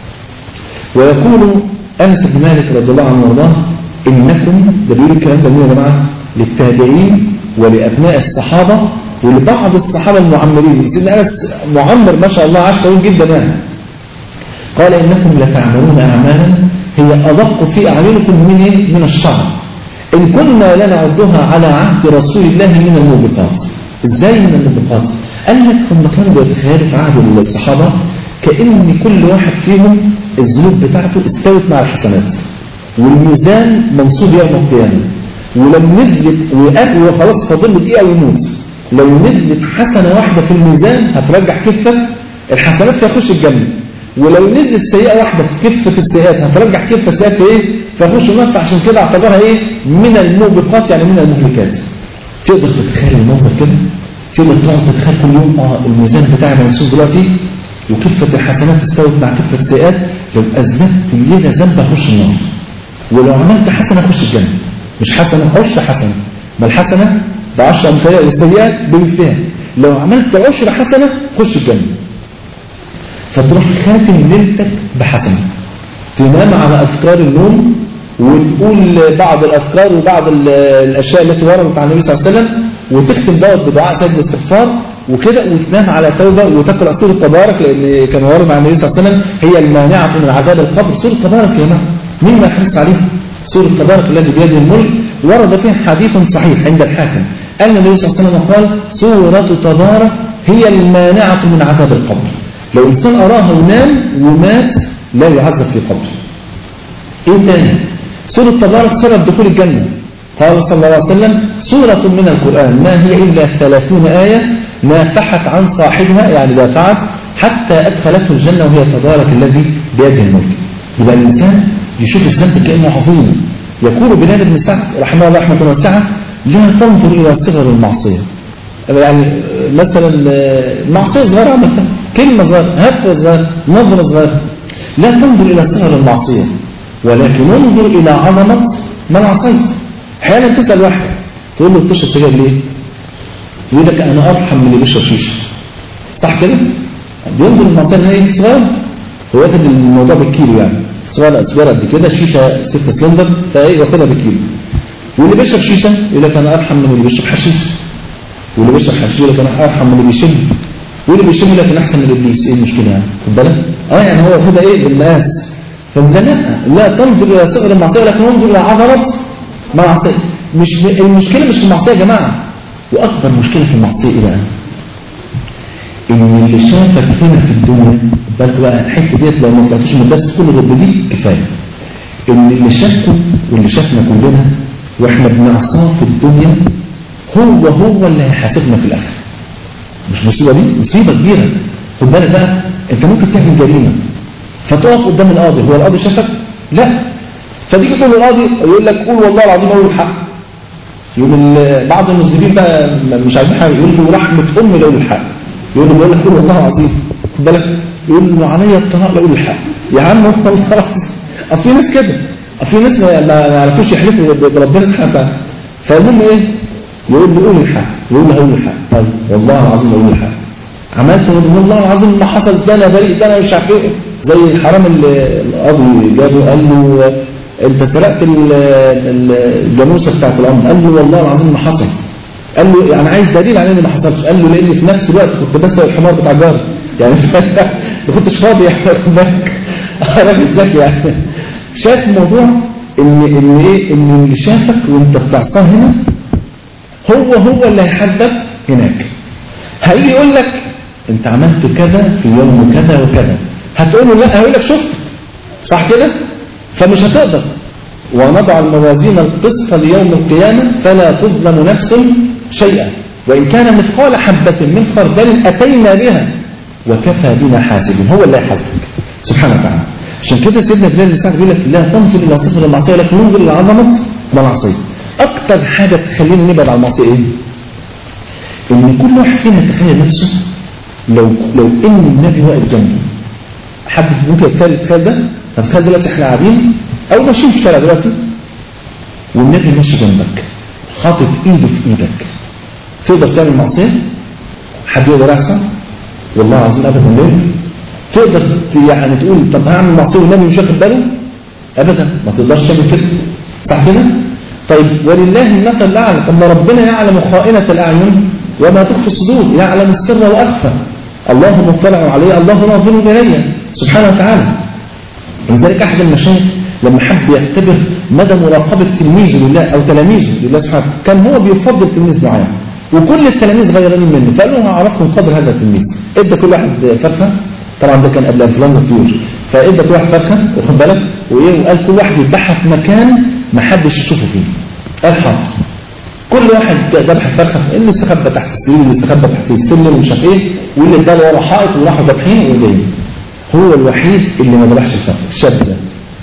ويقول أنس بن مالك رضي الله عنه وارضاه: إنكم، ده بيقول الكلام ده يا جماعة للتابعين ولأبناء الصحابة ولبعض الصحابة المعمرين. سيدنا أنس معمر ما شاء الله عاش طويل جدا يعني. قال: إنكم لتعملون أعمالا هي أدق في أعينكم من إيه؟ من الشعر، إن كنا لنعدها على عهد رسول الله من الموبقات. إزاي من الموبقات؟ قال لك هم كانوا بيتخيلوا في عهد الصحابة كأن كل واحد فيهم الذنوب بتاعته استوت مع الحسنات، والميزان منصوب يوم القيامة، ولو نزلت وخلاص فاضل له دقيقة ويموت، لو نزلت حسنة واحدة في الميزان هترجع كفة الحسنات فيخش الجنة، ولو نزلت سيئة واحدة في كفة السيئات هترجع كفة السيئات في ايه؟ فيخش النار. عشان كده اعتبرها ايه؟ من الموبقات، يعني من المهلكات. تقدر تتخيل الموقف كده؟ تقدر تقعد تتخيل كل يوم اه الميزان بتاعي منسوب دلوقتي وكفة الحسنات استوت مع كفة السيئات، لو أذنبت الليلة ذنب أخش النار، ولو عملت حسنة أخش الجنة. مش حسنة عشر حسنة، ما الحسنة بعشر أمثالها للسيئات بمثلها، لو عملت عشر حسنة خش الجنة. فتروح خاتم ليلتك بحسنة، تنام على أذكار النوم وتقول بعض الأذكار وبعض الأشياء التي وردت عن النبي صلى الله عليه وسلم، وتختم دوت بدعاء سيد الاستغفار وكده، وتنام على توبة وتقرأ سورة تبارك، لأن كان ورد عن النبي صلى الله عليه وسلم هي المانعة من عذاب القبر. سورة تبارك يا جماعة مين ما يحرص عليها؟ سورة تبارك الذي بيده الملك ورد فيها حديث صحيح عند الحاكم أن النبي صلى الله عليه وسلم قال: سورة تبارك هي المانعة من عذاب القبر. لو إنسان أراها ونام ومات لا يعذب في قبر. إيه تاني؟ سورة تبارك سبب دخول الجنة. قال صلى الله عليه وسلم: سورة من القرآن ما هي إلا ثلاثون آية نافحت عن صاحبها، يعني دافعت حتى أدخلته الجنة وهي تبارك الذي بيده الملك. يبقى الإنسان يشوف الذنب كأنه عظيم. يقول بلال بن سعد رحمه الله رحمة واسعة: لا تنظر إلى صغر المعصية. يعني مثلا معصية صغيرة عملتها، كلمة صغيرة، هفوة صغيرة، نظرة صغيرة، لا تنظر إلى صغر المعصية ولكن انظر إلى عظمة من عصيت. أحيانا تسأل واحد تقول له: بتشرب سجاير ليه؟ يقول لك: أنا أرحم من اللي بيشرب شيشة. صح كده؟ بينظر المعصية إن هي صغيرة، هو واخد الموضوع بالكيلو، يعني صغيرة صغيرة قد كده، شيشة ستة سلندر فإيه واخدها بالكيلو. واللي بيشرب شيشة يقول لك: أنا أرحم من اللي بيشرب حشيش. واللي بيشرب حشيش يقول لك: أنا أرحم من اللي بيشم. واللي بيشم يقول لك: أنا أحسن من الإبليس. إيه المشكلة يعني؟ خد بالك؟ أه يعني هو واخدها إيه بالمقاس. فمزنقها. لا تنظر إلى صغر المعصية ولكن انظر إلى عظمة معصية. مش المشكلة مش في المعصية يا جماعة، وأكبر مشكلة في المعصية إيه بقى؟ إن اللي شافك هنا في الدنيا، بالك بقى الحتة ديت لو ما طلعتوش من الدرس كله ضد دي كفاية. إن اللي شافكم واللي شافنا كلنا وإحنا بنعصاه في الدنيا هو هو اللي هيحاسبنا في الآخر. مش مصيبة دي؟ مصيبة كبيرة. خد بالك بقى، أنت ممكن تعمل جريمة فتقف قدام القاضي، هو القاضي شافك؟ لا. فتيجي تقول للقاضي يقول لك: قول والله العظيم أقول الحق. يقول بعض المسلمين بقى مش عايزين حاجه، يقول له: رحمه امي لو الحق. يقول له: بقول لك قول والله العظيم. خد بالك، يقول له: عليا الطلاق لو الحق. يا عم والله العظيم. في ناس كده في ناس ما يعرفوش يحلفوا بربنا سبحانه وتعالى. فالمهم ايه؟ يقول له قول الحق، يقول له هقول الحق. طيب والله العظيم اقول الحق. عملت والله العظيم ما حصل، ده انا بريء، ده انا مش عارف ايه. زي الحرام اللي القاضي جابه قال له انت سرقت الجاموسه بتاعت الامر، قال له والله العظيم ما حصل. قال له يعني عايز دليل على ان ما حصلش. قال له لان في نفس الوقت كنت بسرق الحمار بتاع جاري يعني ما كنتش فاضي يعني راجل ذكي يعني. شاف الموضوع ان ان ايه ان اللي شافك وانت بتعصاه هنا هو هو اللي هيحدد هناك. هيجي يقول لك انت عملت كذا في يوم كذا وكذا، هتقول له لا، هيقول لك شفت صح كده، فمش هتقدر. ونضع الموازين القسط ليوم القيامة فلا تظلم نفس شيئا وإن كان مثقال حبة من خردل أتينا بها وكفى بنا حاسبين. هو اللي يحاسبك سبحانه وتعالى. عشان كده سيدنا بلال بن سعد بيقول لك لا تنظر إلى صفر المعصية لكن انظر إلى عظمة المعصية. أكتر حاجة تخلينا نبعد عن المعصية إيه؟ إن كل واحد فينا يتخيل نفسه لو لو إن النبي واقف جنبه. حد ممكن يتخيل ده؟ تخيل دلوقتي إحنا قاعدين أو ماشيين في الشارع دلوقتي والنبي ماشي جنبك حاطط إيده في إيدك، تقدر تعمل معصية؟ حد يقدر يحصل؟ والله العظيم أبدا. ليه؟ تقدر يعني تقول طب هعمل معصية والنبي مش واخد باله؟ أبدا، ما تقدرش تعمل كده صح كده؟ طيب ولله المثل الأعلى. طب ما ربنا يعلم خائنة الأعين وما تخفي الصدور، يعلم السر وأخفى، الله مطلع عليه، الله ناظر إليه سبحانه وتعالى. ولذلك أحد المشايخ لما حب يختبر مدى مراقبة تلميذه لله أو تلاميذه لله سبحانه وتعالى، كان هو بيفضل تلميذ معين وكل التلاميذ غيرانين منه، فقال له هعرفكم قدر هذا التلميذ. ادى كل واحد فرخة، طبعا ده كان قبل انفلونزا الطيور، فادى كل واحد فرخة واخد بالك وايه، وقال كل واحد يذبحها في مكان ما حدش يشوفه فيه. قال حاضر. كل واحد ذبح الفرخة، اللي استخبى تحت السرير، اللي استخبى تحت السلم ومش عارف ايه، واللي ادى ورا حائط وراحوا ذابحين وجايين. هو الوحيد اللي ما ذبحش الفرخة الشاب ده.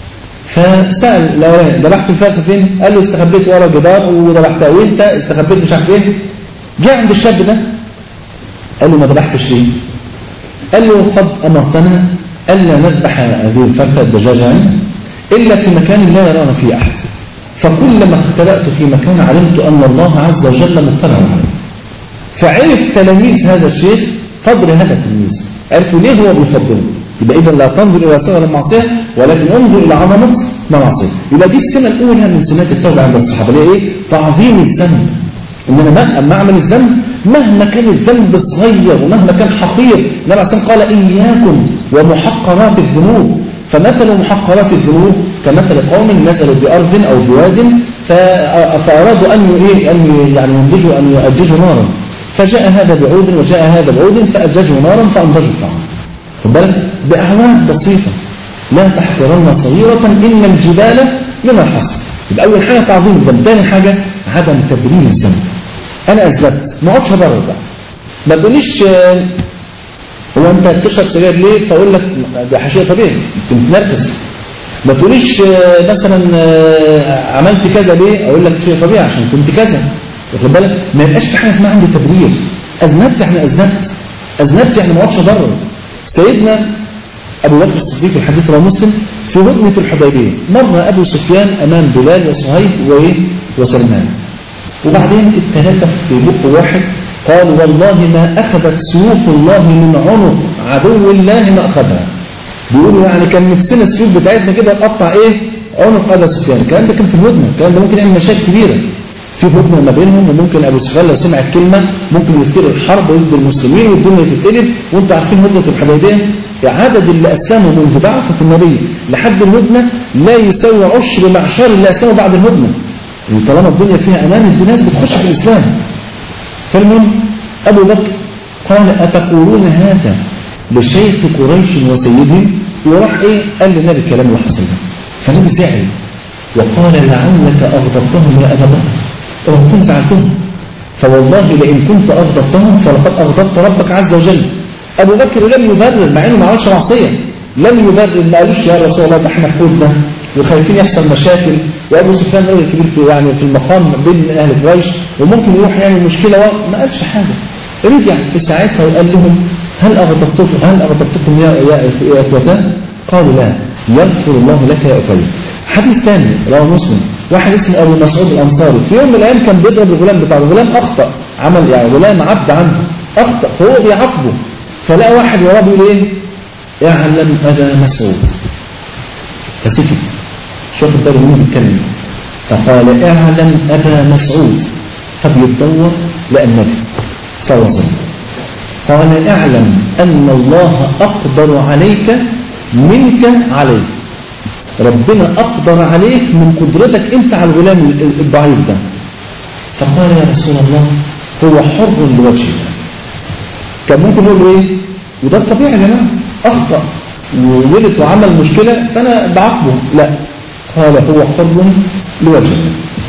فسأل الاولاني ذبحت الفرخة فين؟ قال له استخبيت ورا جدار وذبحتها. وانت استخبيت مش عارف ايه. جاء عند الشاب ده قال له ما ذبحتش ليه؟ قال له قد امرتنا الا نذبح هذه الفرخة الدجاجة يعني الا في مكان لا يرانا فيه احد، فكلما اختبأت في مكان علمت ان الله عز وجل مطلع عليه. فعرف تلاميذ هذا الشيخ قدر هذا التلميذ، عرفوا ليه هو بيفضله. يبقى اذا لا تنظر الى صغر المعصيه ولكن انظر الى عظمه المعصيه. يبقى دي السمه الاولى من سمات التوبه عند الصحابه اللي ايه؟ تعظيم الذنب. ان انا اما اعمل الذنب مهما كان الذنب صغير ومهما كان حقير، النبي عليه الصلاه قال اياكم ومحقرات الذنوب. فمثل محقرات الذنوب كمثل قوم نزلوا بارض او بواد فارادوا ان ايه ان يعني ينضجوا ان يؤججوا نارا، فجاء هذا بعود وجاء هذا بعود فاججوا نارا فانضجوا الطعام. خد بالك باعوان بسيطه. لا تحقرن صغيره ان الجبال من الحصى. يبقى اول حاجه تعظيم الذنب، ثاني حاجه عدم تبرير الذنب. انا اذنبت ما اقعدش ابرر بقى، ما تقوليش هو انت بتشرب سجاير ليه فاقول لك ده حشيه طبيعي انت متنرفز. ما تقوليش مثلا عملت كذا ليه اقول لك شيء طبيعي عشان كنت كذا. واخد بالك ما يبقاش في حاجه اسمها عندي تبرير. اذنبت يعني اذنبت، اذنبت يعني ما اقعدش ابرر. سيدنا ابو بكر الصديق الحديث رواه مسلم في هدنه الحديبيه مر ابو سفيان امام بلال وصهيب وايه وسلمان، وبعدين الثلاثه في بق واحد قالوا والله ما اخذت سيوف الله من عنق عدو الله ما اخذها. بيقولوا يعني كان نفسنا السيوف بتاعتنا كده تقطع ايه عنق ابو سفيان. الكلام ده كان في الهدنه، الكلام ده ممكن يعمل مشاكل كبيره في هدنه ما بينهم، وممكن ابو سفيان لو سمع الكلمه ممكن يثير الحرب ضد المسلمين والدنيا تتقلب. وانتم عارفين هدنه الحديبيه عدد اللي اسلموا منذ بعثه النبي لحد الهدنه لا يساوي عشر معشار اللي اسلموا بعد الهدنه. وطالما الدنيا فيها امان الناس بتخش في الاسلام. فالمهم ابو بكر قال اتقولون هذا لشيخ قريش وسيدهم؟ وراح ايه قال للنبي الكلام اللي حصل ده. فالنبي زعل وقال لعلك اغضبتهم يا ابا بكر او كنت زعلتهم، فوالله لئن كنت اغضبتهم فلقد اغضبت ربك عز وجل. ابو بكر لم يبرر مع انه ما عملش معصيه، لم يبرر، ما قالوش يا رسول الله ده احنا في حدنا وخايفين يحصل مشاكل، وابو سفيان راجل كبير في يعني في المقام بين اهل قريش وممكن يروح يعمل مشكله، ما قالش حاجه. رجع في ساعتها وقال لهم هل اغضبتكم هل اغضبتكم يا يا اخوتان؟ قالوا لا. يغفر الله لك يا أخي. حديث ثاني رواه مسلم، واحد اسمه ابو مسعود الانصاري في يوم من الايام كان بيضرب الغلام بتاعه، الغلام اخطا، عمل يعني غلام عبد عنده اخطا فهو بيعاقبه، فلقى واحد وراه بيقول ايه؟ اعلم ابا مسعود، فسكت شوف الدار مين بيتكلم، فقال اعلم ابا مسعود، فبيتدور لقى النبي صلى الله عليه وسلم قال اعلم ان الله اقدر عليك منك عليه، ربنا أقدر عليك من قدرتك أنت على الغلام الضعيف ده. فقال يا رسول الله هو حر لوجهه. كان ممكن يقول إيه؟ وده الطبيعي يا جماعة، أخطأ وولد وعمل مشكلة فأنا بعاقبه، لا، قال هو حر لوجهه.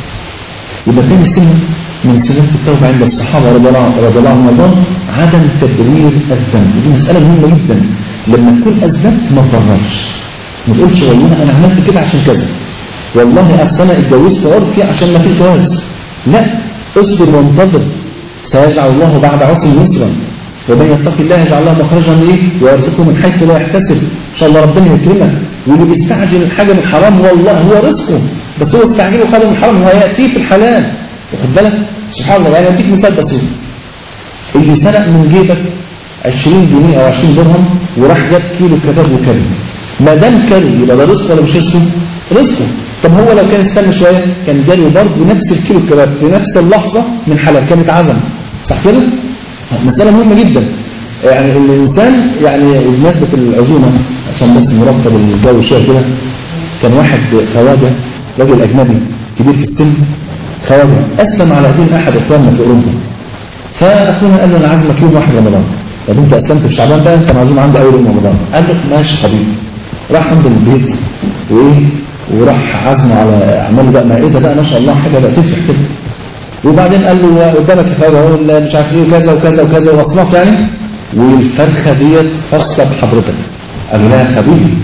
يبقى تاني سنة من سنة التوبة عند الصحابة رضي الله عنهم عدم تبرير الذنب، ودي مسألة مهمة جدا. لما تكون أذنبت ما تبررش، ما تقولش والله انا عملت كده عشان كذا، والله اصل انا اتجوزت عرفي عشان ما فيش جواز، لا، اصبر وانتظر، سيجعل الله بعد عسر يسرا، ومن يتق الله يجعل له مخرجا ايه ويرزقه من حيث لا يحتسب، ان شاء الله ربنا يكرمك. واللي بيستعجل الحاجه من الحرام والله هو رزقه، بس هو استعجله خالد من الحرام وهياتيه في الحلال، واخد بالك؟ سبحان الله. يعني اديك مثال بسيط، اللي سرق من جيبك عشرين جنيه او عشرين درهم وراح جاب كيلو كباب وكلب، ما دام كان يبقى ده رزقه ولا مش رزقه؟ رزقه. طب هو لو كان استنى شويه كان جاله برضه نفس الكيلو كباب في نفس اللحظه من حلال، كانت عزم، صح كده؟ مساله مهمه جدا. يعني الانسان يعني بمناسبه العزومه عشان بس نرتب الجو شويه كده، كان واحد خواجه راجل اجنبي كبير في السن، خواجه اسلم على دين احد اخواننا في اوروبا، فاخونا قال له انا عازمك يوم واحد رمضان، طب انت اسلمت في شعبان بقى انت معزوم عندي اول يوم رمضان، قال له ماشي حبيبي. راح عنده البيت وايه وراح عزمه على عمل بقى مائده بقى ما شاء الله حاجه بقى تفرح كده، وبعدين قال له قدامك يا خواجه اهو مش عارف ايه وكذا وكذا وكذا واصناف يعني، والفرخه ديت خاصه بحضرتك. قال له لا يا حبيبي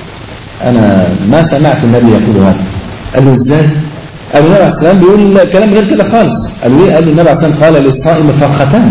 انا ما سمعت النبي يقول هذا. قال له ازاي؟ قال له النبي عليه السلام بيقول كلام غير كده خالص. قال له ايه؟ قال له النبي عليه السلام قال للصائم فرختان.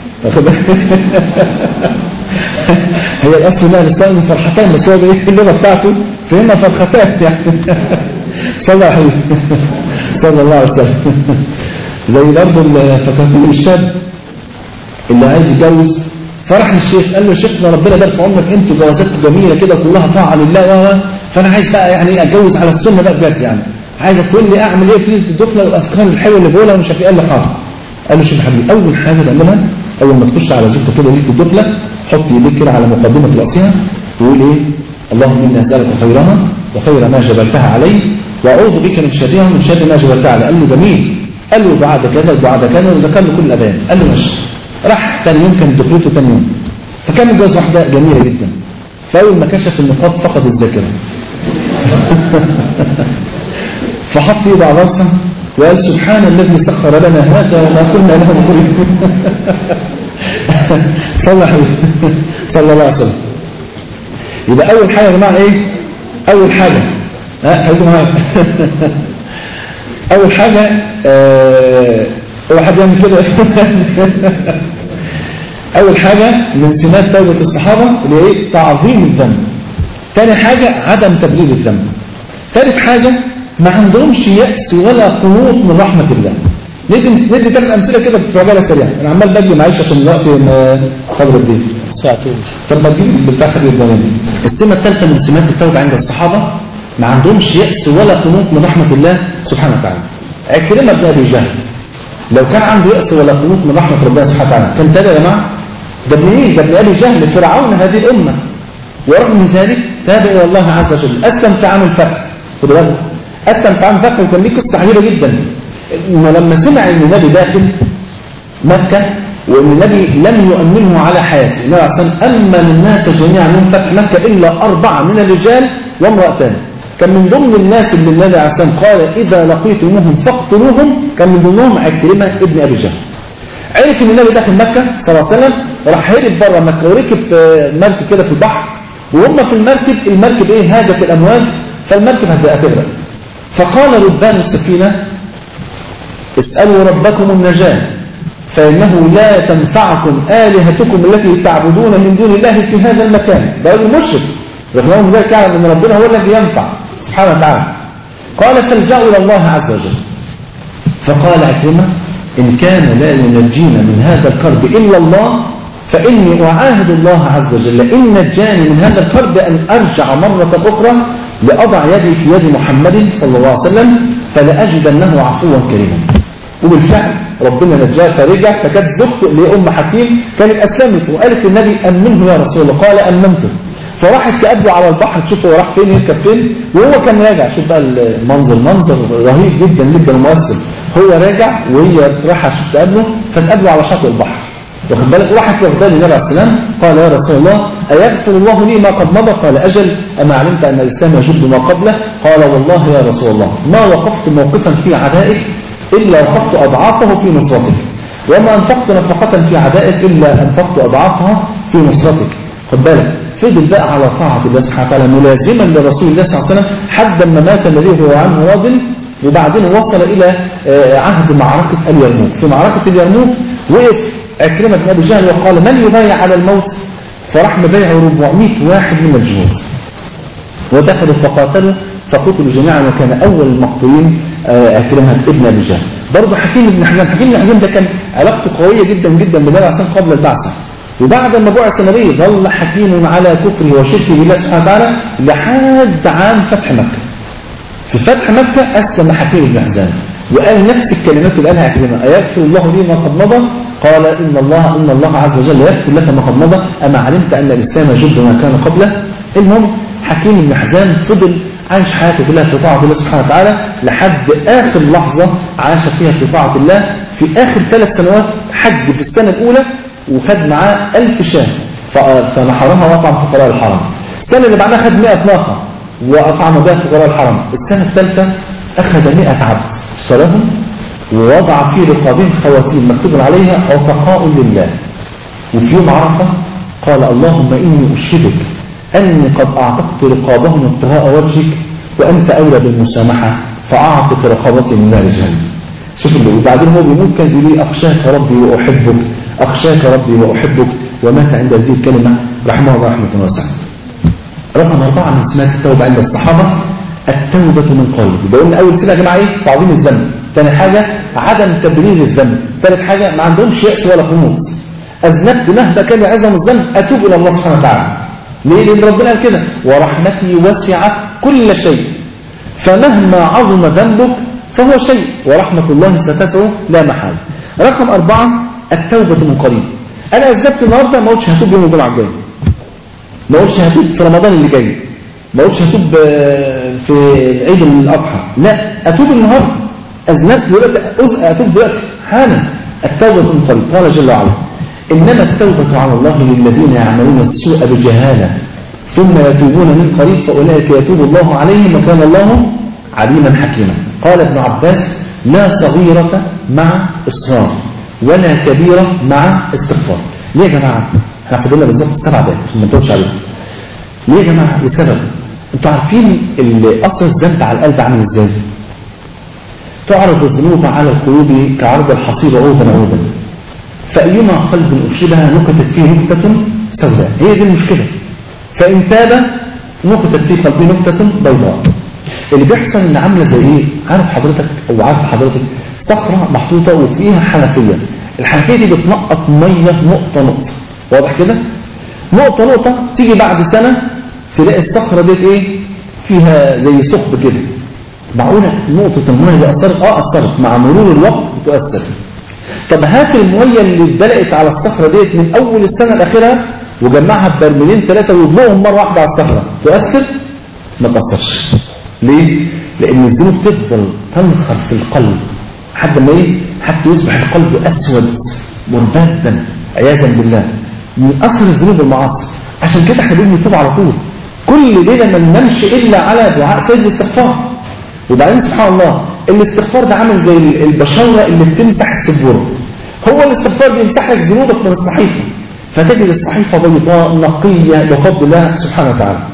هي الاصل انها للصائم فرحتان، بس هو ايه اللغه بتاعته فهمنا فرختان يعني. صلى الله عليه صلى الله عليه وسلم. زي برضه فكرتني الشاب اللي عايز يتجوز، فرح للشيخ قال له يا شيخنا ربنا يبارك في عمرك، انتوا جوازاتكم جميله كده كلها طاعه لله و فانا عايز بقى يعني اتجوز على السنه بقى بجد، يعني عايزك تقول لي اعمل ايه في ليله الدخله والافكار الحلوه اللي بقولها ومش عارف ايه. قال له حاضر. قال له شوف يا حبيبي اول حاجه تعملها اول ما تخش على زوجتك كده ليله الدخله، حط ايديك كده على مقدمه راسها وقول ايه؟ اللهم اني اسالك خيرها وخير ما جبلتها عليه واعوذ بك من شرها ومن شر ما جبلتها عليه. قال له جميل. قال له دعاء ده كذا ودعاء ده كذا وذكر له كل الاذان. قال له ماشي. راح ثاني يوم كان دخلته ثاني يوم، فكان متجوز واحده جميله جدا، فاول ما كشف النقاب فقد الذاكره. فحط ايده على راسها وقال سبحان الذي سخر لنا هذا وما كنا له مقرنين. صلى صلى الله عليه وسلم. يبقى اول حاجه يا جماعه ايه؟ اول حاجه ها خليكم معايا. اول حاجه آه هو حد يعمل كده. اول حاجه من سمات توبه الصحابه اللي ايه؟ تعظيم الذنب. ثاني حاجه عدم تبرير الذنب. ثالث حاجه ما عندهمش يأس ولا قنوط من رحمه الله. ندي ندي ثلاث امثله كده في عجاله سريعه، انا عمال بجري معلش عشان الوقت قدر الدين. طب ما تجيب بتاع خير الدنيا. السمه الثالثه من سمات التوبه عند الصحابه ما عندهمش يأس ولا قنوط من رحمه الله سبحانه وتعالى. عكرمه بن ابي جهل لو كان عنده يأس ولا قنوط من رحمه ربنا سبحانه وتعالى كان تابع يا جماعه؟ ده ابن مين؟ ده ابن ابي جهل فرعون هذه الامه، ورغم من ذلك تابع الى الله عز وجل. اسلم في عام الفتح، خدوا بالكم اسلم في عام الفتح، وكان ليه قصه عجيبه جدا انه لما سمع ان النبي داخل مكه وان النبي لم يؤمنه على حياته، النبي عليه الصلاه والسلام امن الناس جميعا من فتح مكه الا اربعه من الرجال وامراتان. كان من ضمن الناس اللي النبي عليه الصلاه والسلام قال اذا لقيتموهم فاقتلوهم، كان من ضمنهم عكرمه ابن ابي جهل. عرف ان النبي داخل مكه صلى الله عليه وسلم، راح هرب بره مكه وركب مركب كده في البحر، وهم في المركب المركب ايه؟ هاجت الامواج فالمركب هتغرق. فقال ربان السفينه اسألوا ربكم النجاة فإنه لا تنفعكم آلهتكم التي تعبدون من دون الله في هذا المكان. ده المشرك رغم ذلك يعلم أن ربنا هو الذي ينفع سبحانه وتعالى. قال فالجأوا إلى الله عز وجل. فقال عكرمة إن كان لا ينجينا من هذا الكرب إلا الله فإني أعاهد الله عز وجل إن نجاني من هذا الكرب أن أرجع مرة أخرى لأضع يدي في يد محمد صلى الله عليه وسلم فلأجدنه عفوا كريما. وبالفعل ربنا نجاه فرجع. فكانت زوجته لأم حكيم كانت أسلمت وقالت للنبي أمنه يا رسول الله. قال أمنته. فراحت تقابله على البحر تشوفه راح فين يركب فين وهو كان راجع. شوف بقى المنظر منظر رهيب جدا جدا مؤثر. هو راجع وهي رايحه عشان تقابله فتقابله على شاطئ البحر واخد بالك. راحت واخداه للنبي عليه السلام قال يا رسول الله أيغفر الله لي ما قد مضى؟ قال أجل أما علمت أن الإسلام يجد ما قبله؟ قال والله يا رسول الله ما وقفت موقفا في عدائك إلا وقفت أضعافه في نصرتك وما أنفقت نفقة في عدائك إلا أنفقت أضعافها في نصرتك. خد بالك فضل بقى على طاعة الله سبحانه وتعالى ملازما لرسول الله صلى الله عليه وسلم حتى ما مات الذي هو عنه راض. وبعدين وصل إلى عهد معركة اليرموك. في معركة اليرموك وقف عكرمة بن أبي جهل وقال من يبايع على الموت؟ فراح مبايع أربعمائة واحد من الجنود ودخلوا فقاتلوا فقتلوا جميعا وكان أول المقتولين عكرمة ابن أبي جهل. برضه حكيم بن حزام. حكيم بن حزام ده كان علاقته قوية جدا جدا بالنبي عليه الصلاة والسلام قبل البعثة. وبعد ما بعث النبي ظل حكيم على كفره وشركه بالله سبحانه وتعالى لحد عام فتح مكة. في فتح مكة أسلم حكيم بن حزام وقال نفس الكلمات اللي قالها عكرمة أيغفر الله لي ما قد مضى؟ قال إن الله إن الله عز وجل يغفر لك ما قد مضى أما علمت أن الإسلام يجد ما كان قبله. المهم حكيم بن حزام فضل عايش حياته كلها في طاعة الله سبحانه وتعالى لحد آخر لحظة عاش فيها في طاعة الله. في آخر ثلاث سنوات حج في السنة الأولى وخد معاه ألف شاة فنحرها وأطعم فقراء الحرم. السنة اللي بعدها خد مئة ناقة وأطعم بها فقراء الحرم. السنة الثالثة أخذ مئة عبد صلهم ووضع في رقابهم خواتيم مكتوب عليها عتقاء لله. وفي يوم عرفة قال اللهم إني أشهدك أني قد أعتقت رقابهم ابتغاء وجهك وأنت أولى بالمسامحة فأعتق رقابتي من نار جهنم. شوف اللي وبعدين هو بيموت كان يقول لي أخشاك ربي وأحبك أخشاك ربي وأحبك ومات عند هذه الكلمة رحمه الله رحمة واسعة. رقم أربعة من سمات التوبة عند الصحابة التوبة من قلب. بقولنا أول سنة يا جماعة إيه؟ تعظيم الذنب. ثاني حاجة عدم تبرير الذنب. ثالث حاجة ما عندهمش يأس ولا قنوط. أذنبت مهما كان يعظم الذنب أتوب إلى الله سبحانه وتعالى. ليه؟ لأن ربنا قال كده ورحمتي وسعت كل شيء فمهما عظم ذنبك فهو شيء ورحمة الله ستسعه لا محال. رقم أربعة التوبة من قريب. أنا أذنبت النهاردة ما قلتش هتوب يوم الجمعة الجاي ما قلتش هتوب في رمضان اللي جاي ما قلتش هتوب في عيد الأضحى لا أتوب النهاردة. أذنبت دلوقتي أتوب دلوقتي حالا. التوبة من قريب. قال جل وعلا إنما التوبة على الله للذين يعملون السوء بجهالة ثم يتوبون من قريب فأولئك يتوب الله عليهم وكان الله عليما حكيما. قال ابن عباس لا صغيرة مع إصرار ولا كبيرة مع استغفار. ليه يا جماعة؟ احنا فضلنا بالظبط سبع دقائق ما نطولش عليهم. ليه يا جماعة؟ لسبب انتوا عارفين أثر الذنب على القلب عامل ازاي؟ تعرض الذنوب على القلوب كعرض الحصير عودا عودا فأيما قلب أشربها نكتت فيه نكتة سوداء. هي دي المشكلة. فإن تاب نكتت في قلبه نكتة بيضاء. اللي بيحصل ان عامله زي ايه؟ عارف حضرتك او عارف حضرتك صخره محطوطه وفيها حنفيه. الحنفيه دي بتنقط ميه نقطه نقطه. واضح كده؟ نقطه نقطه تيجي بعد سنه تلاقي الصخره دي ايه؟ فيها زي ثقب كده. معقوله نقطه الميه دي اثرت؟ اه اثرت مع مرور الوقت بتؤثر. طب هات الميه اللي اتدلقت على الصخره ديت من اول السنه لاخرها وجمعها ببرميلين ثلاثه وادلقهم مره واحده على الصخره تؤثر؟ ما تاثرش. ليه؟ لأن الذنوب تفضل تنخر في القلب حتى ما ايه؟ حتى يصبح القلب أسود مربادا عياذا بالله من أثر الذنوب والمعاصي. عشان كده احنا بنقول نتوب على طول. كل ليلة ما ننامش إلا على دعاء سيد الاستغفار. وبعدين سبحان الله الاستغفار ده عامل زي البشرة اللي بتمسح السبورة. هو الاستغفار بيمسح لك ذنوبك من الصحيفة فتجد الصحيفة بيضاء نقية بفضل الله سبحانه وتعالى.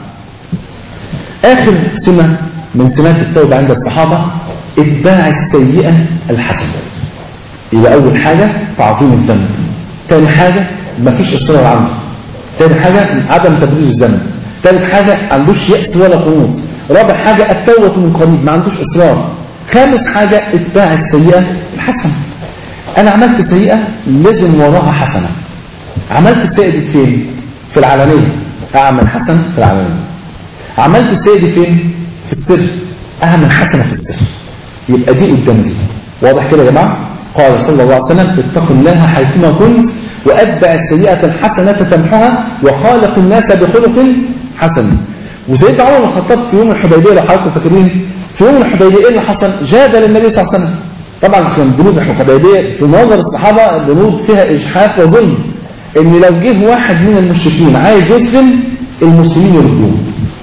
آخر سمة من سمات التوبة عند الصحابة اتباع السيئة الحسنة. يبقى أول حاجة تعظيم الذنب. ثاني حاجة مفيش إصرار عنده. ثاني حاجة عدم تبرير الذنب. ثالث حاجة عندوش يأس ولا قنوط. رابع حاجة التوبة من قريب، ما عندوش إصرار. خامس حاجة اتباع السيئة الحسنة. أنا عملت سيئة لازم وراها حسنة. عملت السيئة دي فين؟ في العلانية، أعمل حسنة في العلانية. عملت السيئة دي فين؟ في السر، أعمل حسنة في السر. يبقى دي قدام دي. واضح كده يا جماعة؟ قال صلى الله عليه وسلم اتقوا الله حيثما كنت وأتبع السيئة الحسنة تمحها وخالق الناس بخلق حسن. وسيدنا عمر بن الخطاب في يوم الحديبية لو حضراتكم فاكرين، في يوم الحديبية ايه اللي حصل؟ جادل النبي صلى الله عليه وسلم. طبعا كان بنود الحديبية في نظر الصحابة بنود فيها إجحاف وظلم، إن لو جه واحد من المشركين عايز يسلم المسلمين يردوه،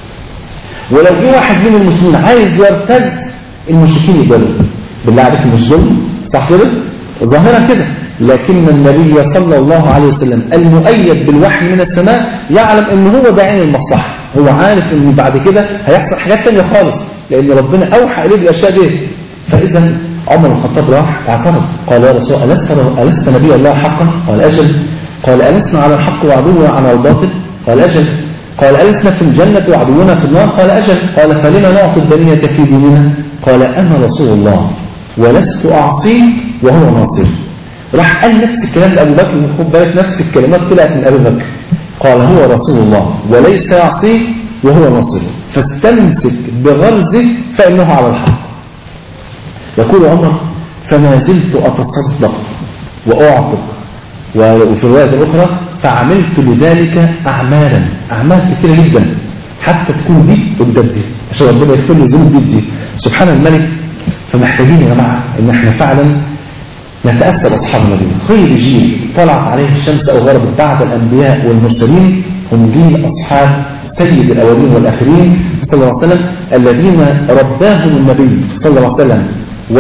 ولو جه واحد من المسلمين عايز يرتد المشركين يقبلوه. بالله عليك مش ظلم؟ صح كده؟ ظاهرا كده. لكن النبي صلى الله عليه وسلم المؤيد بالوحي من السماء يعلم ان هو ده عين المصلحه، هو عارف ان بعد كده هيحصل حاجات تانية خالص، لان ربنا اوحى اليه بالاشياء دي. فاذا عمر بن الخطاب راح اعترض، قال يا رسول الله الست الست نبي الله حقا؟ قال اجل. قال ألسنا على الحق وعدونا على الباطل؟ قال اجل. قال ألسنا في الجنه وعدونا في النار؟ قال اجل. قال فلما نعطي الدنيا في ديننا؟ قال انا رسول الله ولست اعصيه وهو ناصر. راح قال نفس الكلام لأبو بكر، وخد بالك نفس الكلمات طلعت من أبو بكر. قال هو رسول الله وليس يعصيه وهو ناصر، فاستمسك بغرزه فإنه على الحق. يقول عمر فما زلت أتصدق وأعطق، وفي الرواية الأخرى فعملت لذلك أعمالا، أعمال كثيرة جدا حتى تكون دي قدام دي عشان ربنا يغفر لي ذنوب دي دي سبحان الملك. فمحتاجين يا جماعة إن احنا فعلا نتأثر أصحاب النبي. خير جيل طلعت عليه الشمس أو غربت بعد الأنبياء والمرسلين هم جيل أصحاب سيد الأولين والآخرين صلى الله عليه وسلم، الذين رباهم النبي صلى الله عليه وسلم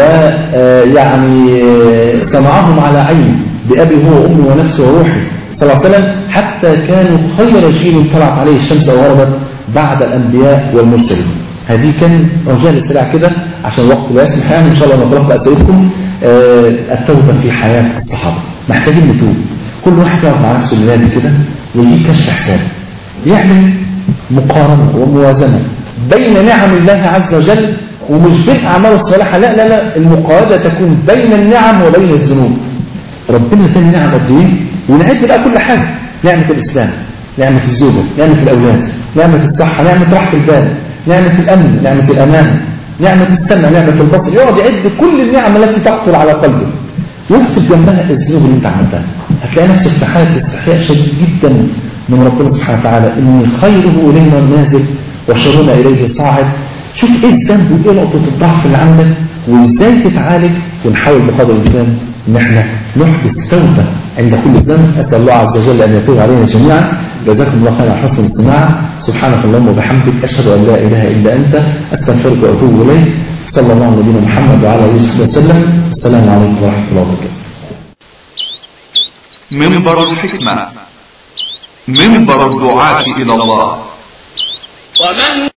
ويعني صنعهم على عين بأبي هو وأمي ونفسي وروحي صلى الله عليه وسلم، حتى كانوا خير جيل طلعت عليه الشمس أو غربت بعد الأنبياء والمرسلين. هذه كان رجال السريع كده عشان الوقت لا يسمح يعني. إن شاء الله نتلقى أسئلتكم. آه التوبة في حياة الصحابة، محتاجين نتوب. كل واحد يقعد مع نفسه الليلة كده ويجي كشف حساب، يعمل مقارنة وموازنة بين نعم الله عز وجل ومش بين أعماله الصالحة. لا لا لا، المقارنة تكون بين النعم وبين الذنوب. ربنا ثاني نعم قد ايه ونعد بقى كل حاجة: نعمة الإسلام، نعمة الزوجة، نعمة الأولاد، نعمة الصحة، نعمة راحة البال، نعمة الأمن، نعمة الأمان، نعمة السمع، نعمة البصر. يقعد يعد كل النعم التي تخطر على قلبه ويكتب جنبها الذنوب اللي انت عملتها. هتلاقي نفسك في حالة استحياء شديد جدا من ربنا سبحانه وتعالى، ان خيره الينا نازل وشرنا اليه صاعد. شوف ايه الذنب وايه نقطة الضعف اللي عندك وازاي تتعالج، ونحاول بقدر الامكان ان احنا نحدث توبة عند كل ذنب. اسال الله عز وجل ان يتوب علينا جميعا. جزاكم الله خيرا على حسن الاستماع. سبحانك اللهم وبحمدك، اشهد ان لا اله الا انت، استغفرك واتوب اليك. صلى الله على نبينا محمد وعلى اله وصحبه وسلم. السلام عليكم ورحمه الله وبركاته. منبر الحكمة، منبر الدعاة الى الله. ومن